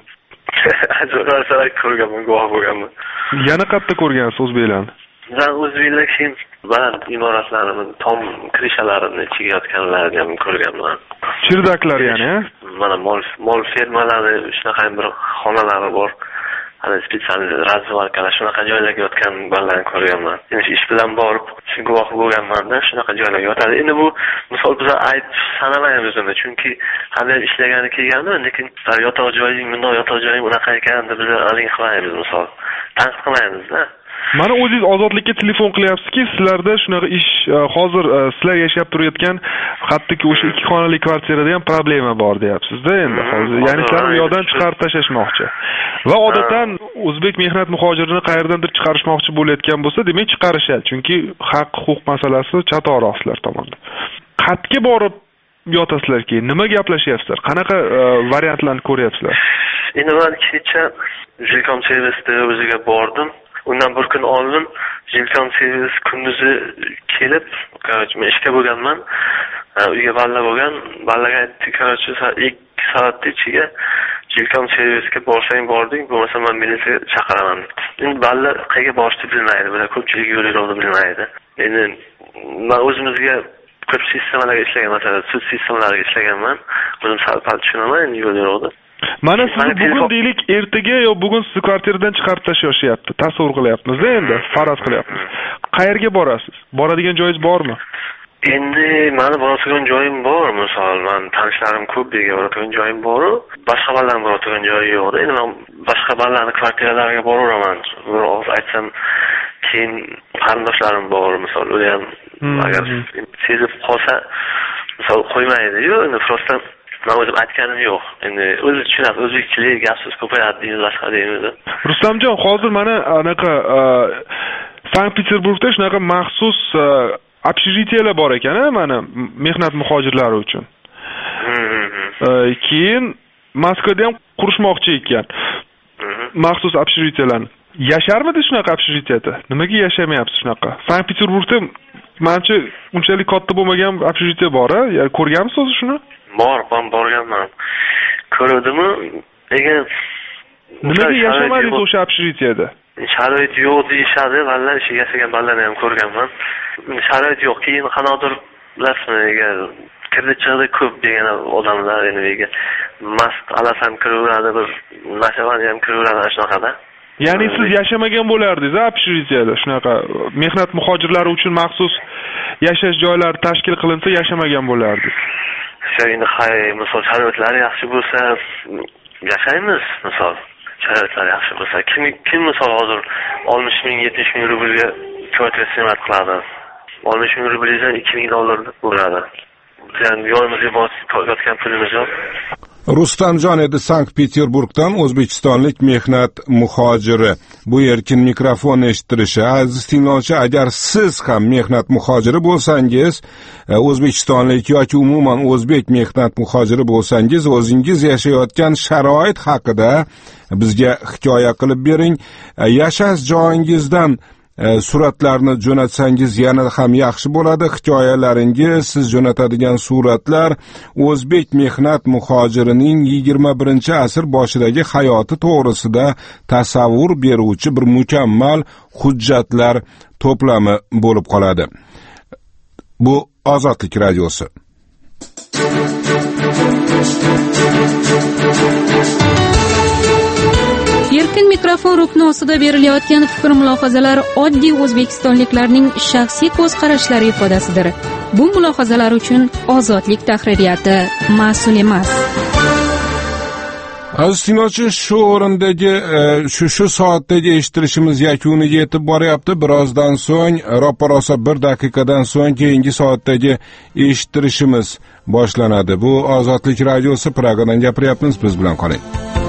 Ajoyib ko'rganman, guvoh bo'lganman. Yana qayerda ko'rgansiz o'zbeklarni? Ben o'zbeklar keyin baland imoratlarni, tom krishalarini ichiga yotganlarni ham ko'rganman. Chirdaklar ya'ni? Mana mol mol fermalari, shunaqa bir xonalari bor. Hali spetsial razvalkalar shunaqa joylarga yotgan bolalarni ko'rganman. Endi ish bilan borib, shu guvoh bo'lganman-da, shunaqa joylarga yotadi. Endi bu misol biz ayt sanamaymiz uni, chunki hali ishlagani kelganda, lekin yotoq joying, bundoq yotoq joying unaqa ekan deb biz aling qilmaymiz misol. Tanqid qilmaymiz-da. Mana o'zingiz ozodlikka telefon qilyapsizki, sizlarda shunaqa ish hozir sizlar yashab turayotgan hattoki o'sha ikki xonali kvartirada ham problema bor deyapsiz-da endi hozir. Ya'ni sizlarni u yoqdan chiqarib tashlashmoqchi. Va odatdan o'zbek mehnat muhojirini qayerdandir chiqarishmoqchi bo'layotgan bo'lsa, demak chiqarishadi. Chunki haq, huquq masalasi chatoqroq sizlar tomonidan. Qatga borib yotasizlar keyin nima gaplashyapsizlar? Qanaqa variantlarni ko'ryapsizlar? Endi men kecha Jilkom servisda o'ziga bordim. Undan bir kun oldin Jilkom servis kunduzi kelib, qaror men ishga bo'lganman. Uyga balla bo'lgan, ballaga aytdi, qaror ikki soat ichiga Jilkom servisga borsang bording, bo'lmasa men militsiya chaqiraman debdi. Endi balla qayerga borishni bilmaydi, bular ko'pchilik yo'llarni bilmaydi. Endi men o'zimizga ko'p sistemalarga ishlagan, masalan, sud sistemalariga ishlaganman. O'zim sal-pal tushunaman endi yo'llarni. Mana sizni bugun deylik, ertaga yo bugun sizni kvartiradan chiqarib tashlashyapti. Tasavvur qilyapmiz-da endi, faraz qilyapmiz. Qayerga borasiz? Boradigan joyingiz bormi? Endi meni boradigan joyim bor, misol, men tanishlarim ko'p, birga boradigan joyim bor. Boshqa bolalarning boradigan joyi yo'q. Endi men boshqa bolalarning kvartiralariga boraveraman. Biroq aytsam, keyin qarindoshlarim bor, misol, ular ham agar sezib qolsa, misol qo'ymaydi-yu, endi prosta men o'zim aytganim yo'q. Endi o'zi tushunadi, o'zbekchilik gapsiz ko'payadi deymiz, boshqa deymiz. Rustamjon, hozir mana anaqa Sankt-Peterburgda shunaqa maxsus общежитиялар bor ekan-a, mana mehnat muhojirlari uchun. Keyin Moskvada ham qurishmoqchi ekan. Maxsus общежитияларni. Yasharmidi shunaqa общежитияda? Nimaga yashamayapsiz shunaqa? Sankt-Peterburgda menimcha unchalik katta bo'lmagan общежития bor-a? Ya'ni ko'rganmisiz o'zi shuni? Bor, ben borganman. Ko'rdimmi? Lekin nimaga yashamadingiz o'sha общежитияda? Sharoit yo'q deyishadi, vallar ish yashagan bolalarni ham ko'rganman. Sharoit yo'q, keyin qanaqadir bilasizmi, kirdi chiqdi ko'p degan odamlar endi mast alasam kiraveradi, bir nashavani ham kiraveradi shunaqada. Ya'ni siz yashamagan bo'lardingiz, общежитияda shunaqa mehnat muhojirlari uchun maxsus yashash joylari tashkil qilinsa yashamagan bo'lardingiz. Endi hay, misol sharoitlari yaxshi bo'lsa yashaymiz, misol sharoitlari yaxshi bo'lsa. Kim kim misol hozir oltmish ming yetmish ming rublga kvartira xizmat qiladi. oltmish ming rubldan ikki ming dollar bo'ladi. Yani yonimizga bosib yotgan pulimiz yo'q. Rustamjon edi Sankt-Peterburgdan o'zbekistonlik mehnat muhojiri. Bu erkin mikrofon eshittirishi. Aziz tinglovchi, agar siz ham mehnat muhojiri bo'lsangiz, o'zbekistonlik yoki umuman o'zbek mehnat muhojiri bo'lsangiz, o'zingiz yashayotgan sharoit haqida bizga hikoya qilib bering. Yashash joyingizdan suratlarni jo'natsangiz yana ham yaxshi bo'ladi. Hikoyalaringiz, siz jo'natadigan suratlar o'zbek mehnat muhojirining yigirma birinchi asr boshidagi hayoti to'g'risida tasavvur beruvchi bir mukammal hujjatlar to'plami bo'lib qoladi. Bu Ozodlik radiosi. Erkin mikrofon rukni ostida berilayotgan fikr mulohazalar oddiy o'zbekistonliklarning shaxsiy ko'z qarashlari ifodasidir. Bu mulohazalar uchun Ozodlik tahririyati mas'ul emas. Aziz tinglovchi, shu o'rindagi shu shu soatdagi eshittirishimiz yakuniga yetib boryapti. Birozdan so'ng, ro'parosa bir daqiqadan so'ng keyingi soatdagi eshittirishimiz boshlanadi. Bu Ozodlik radiosi, Pragadan gapiryapmiz. Biz bilan qoling.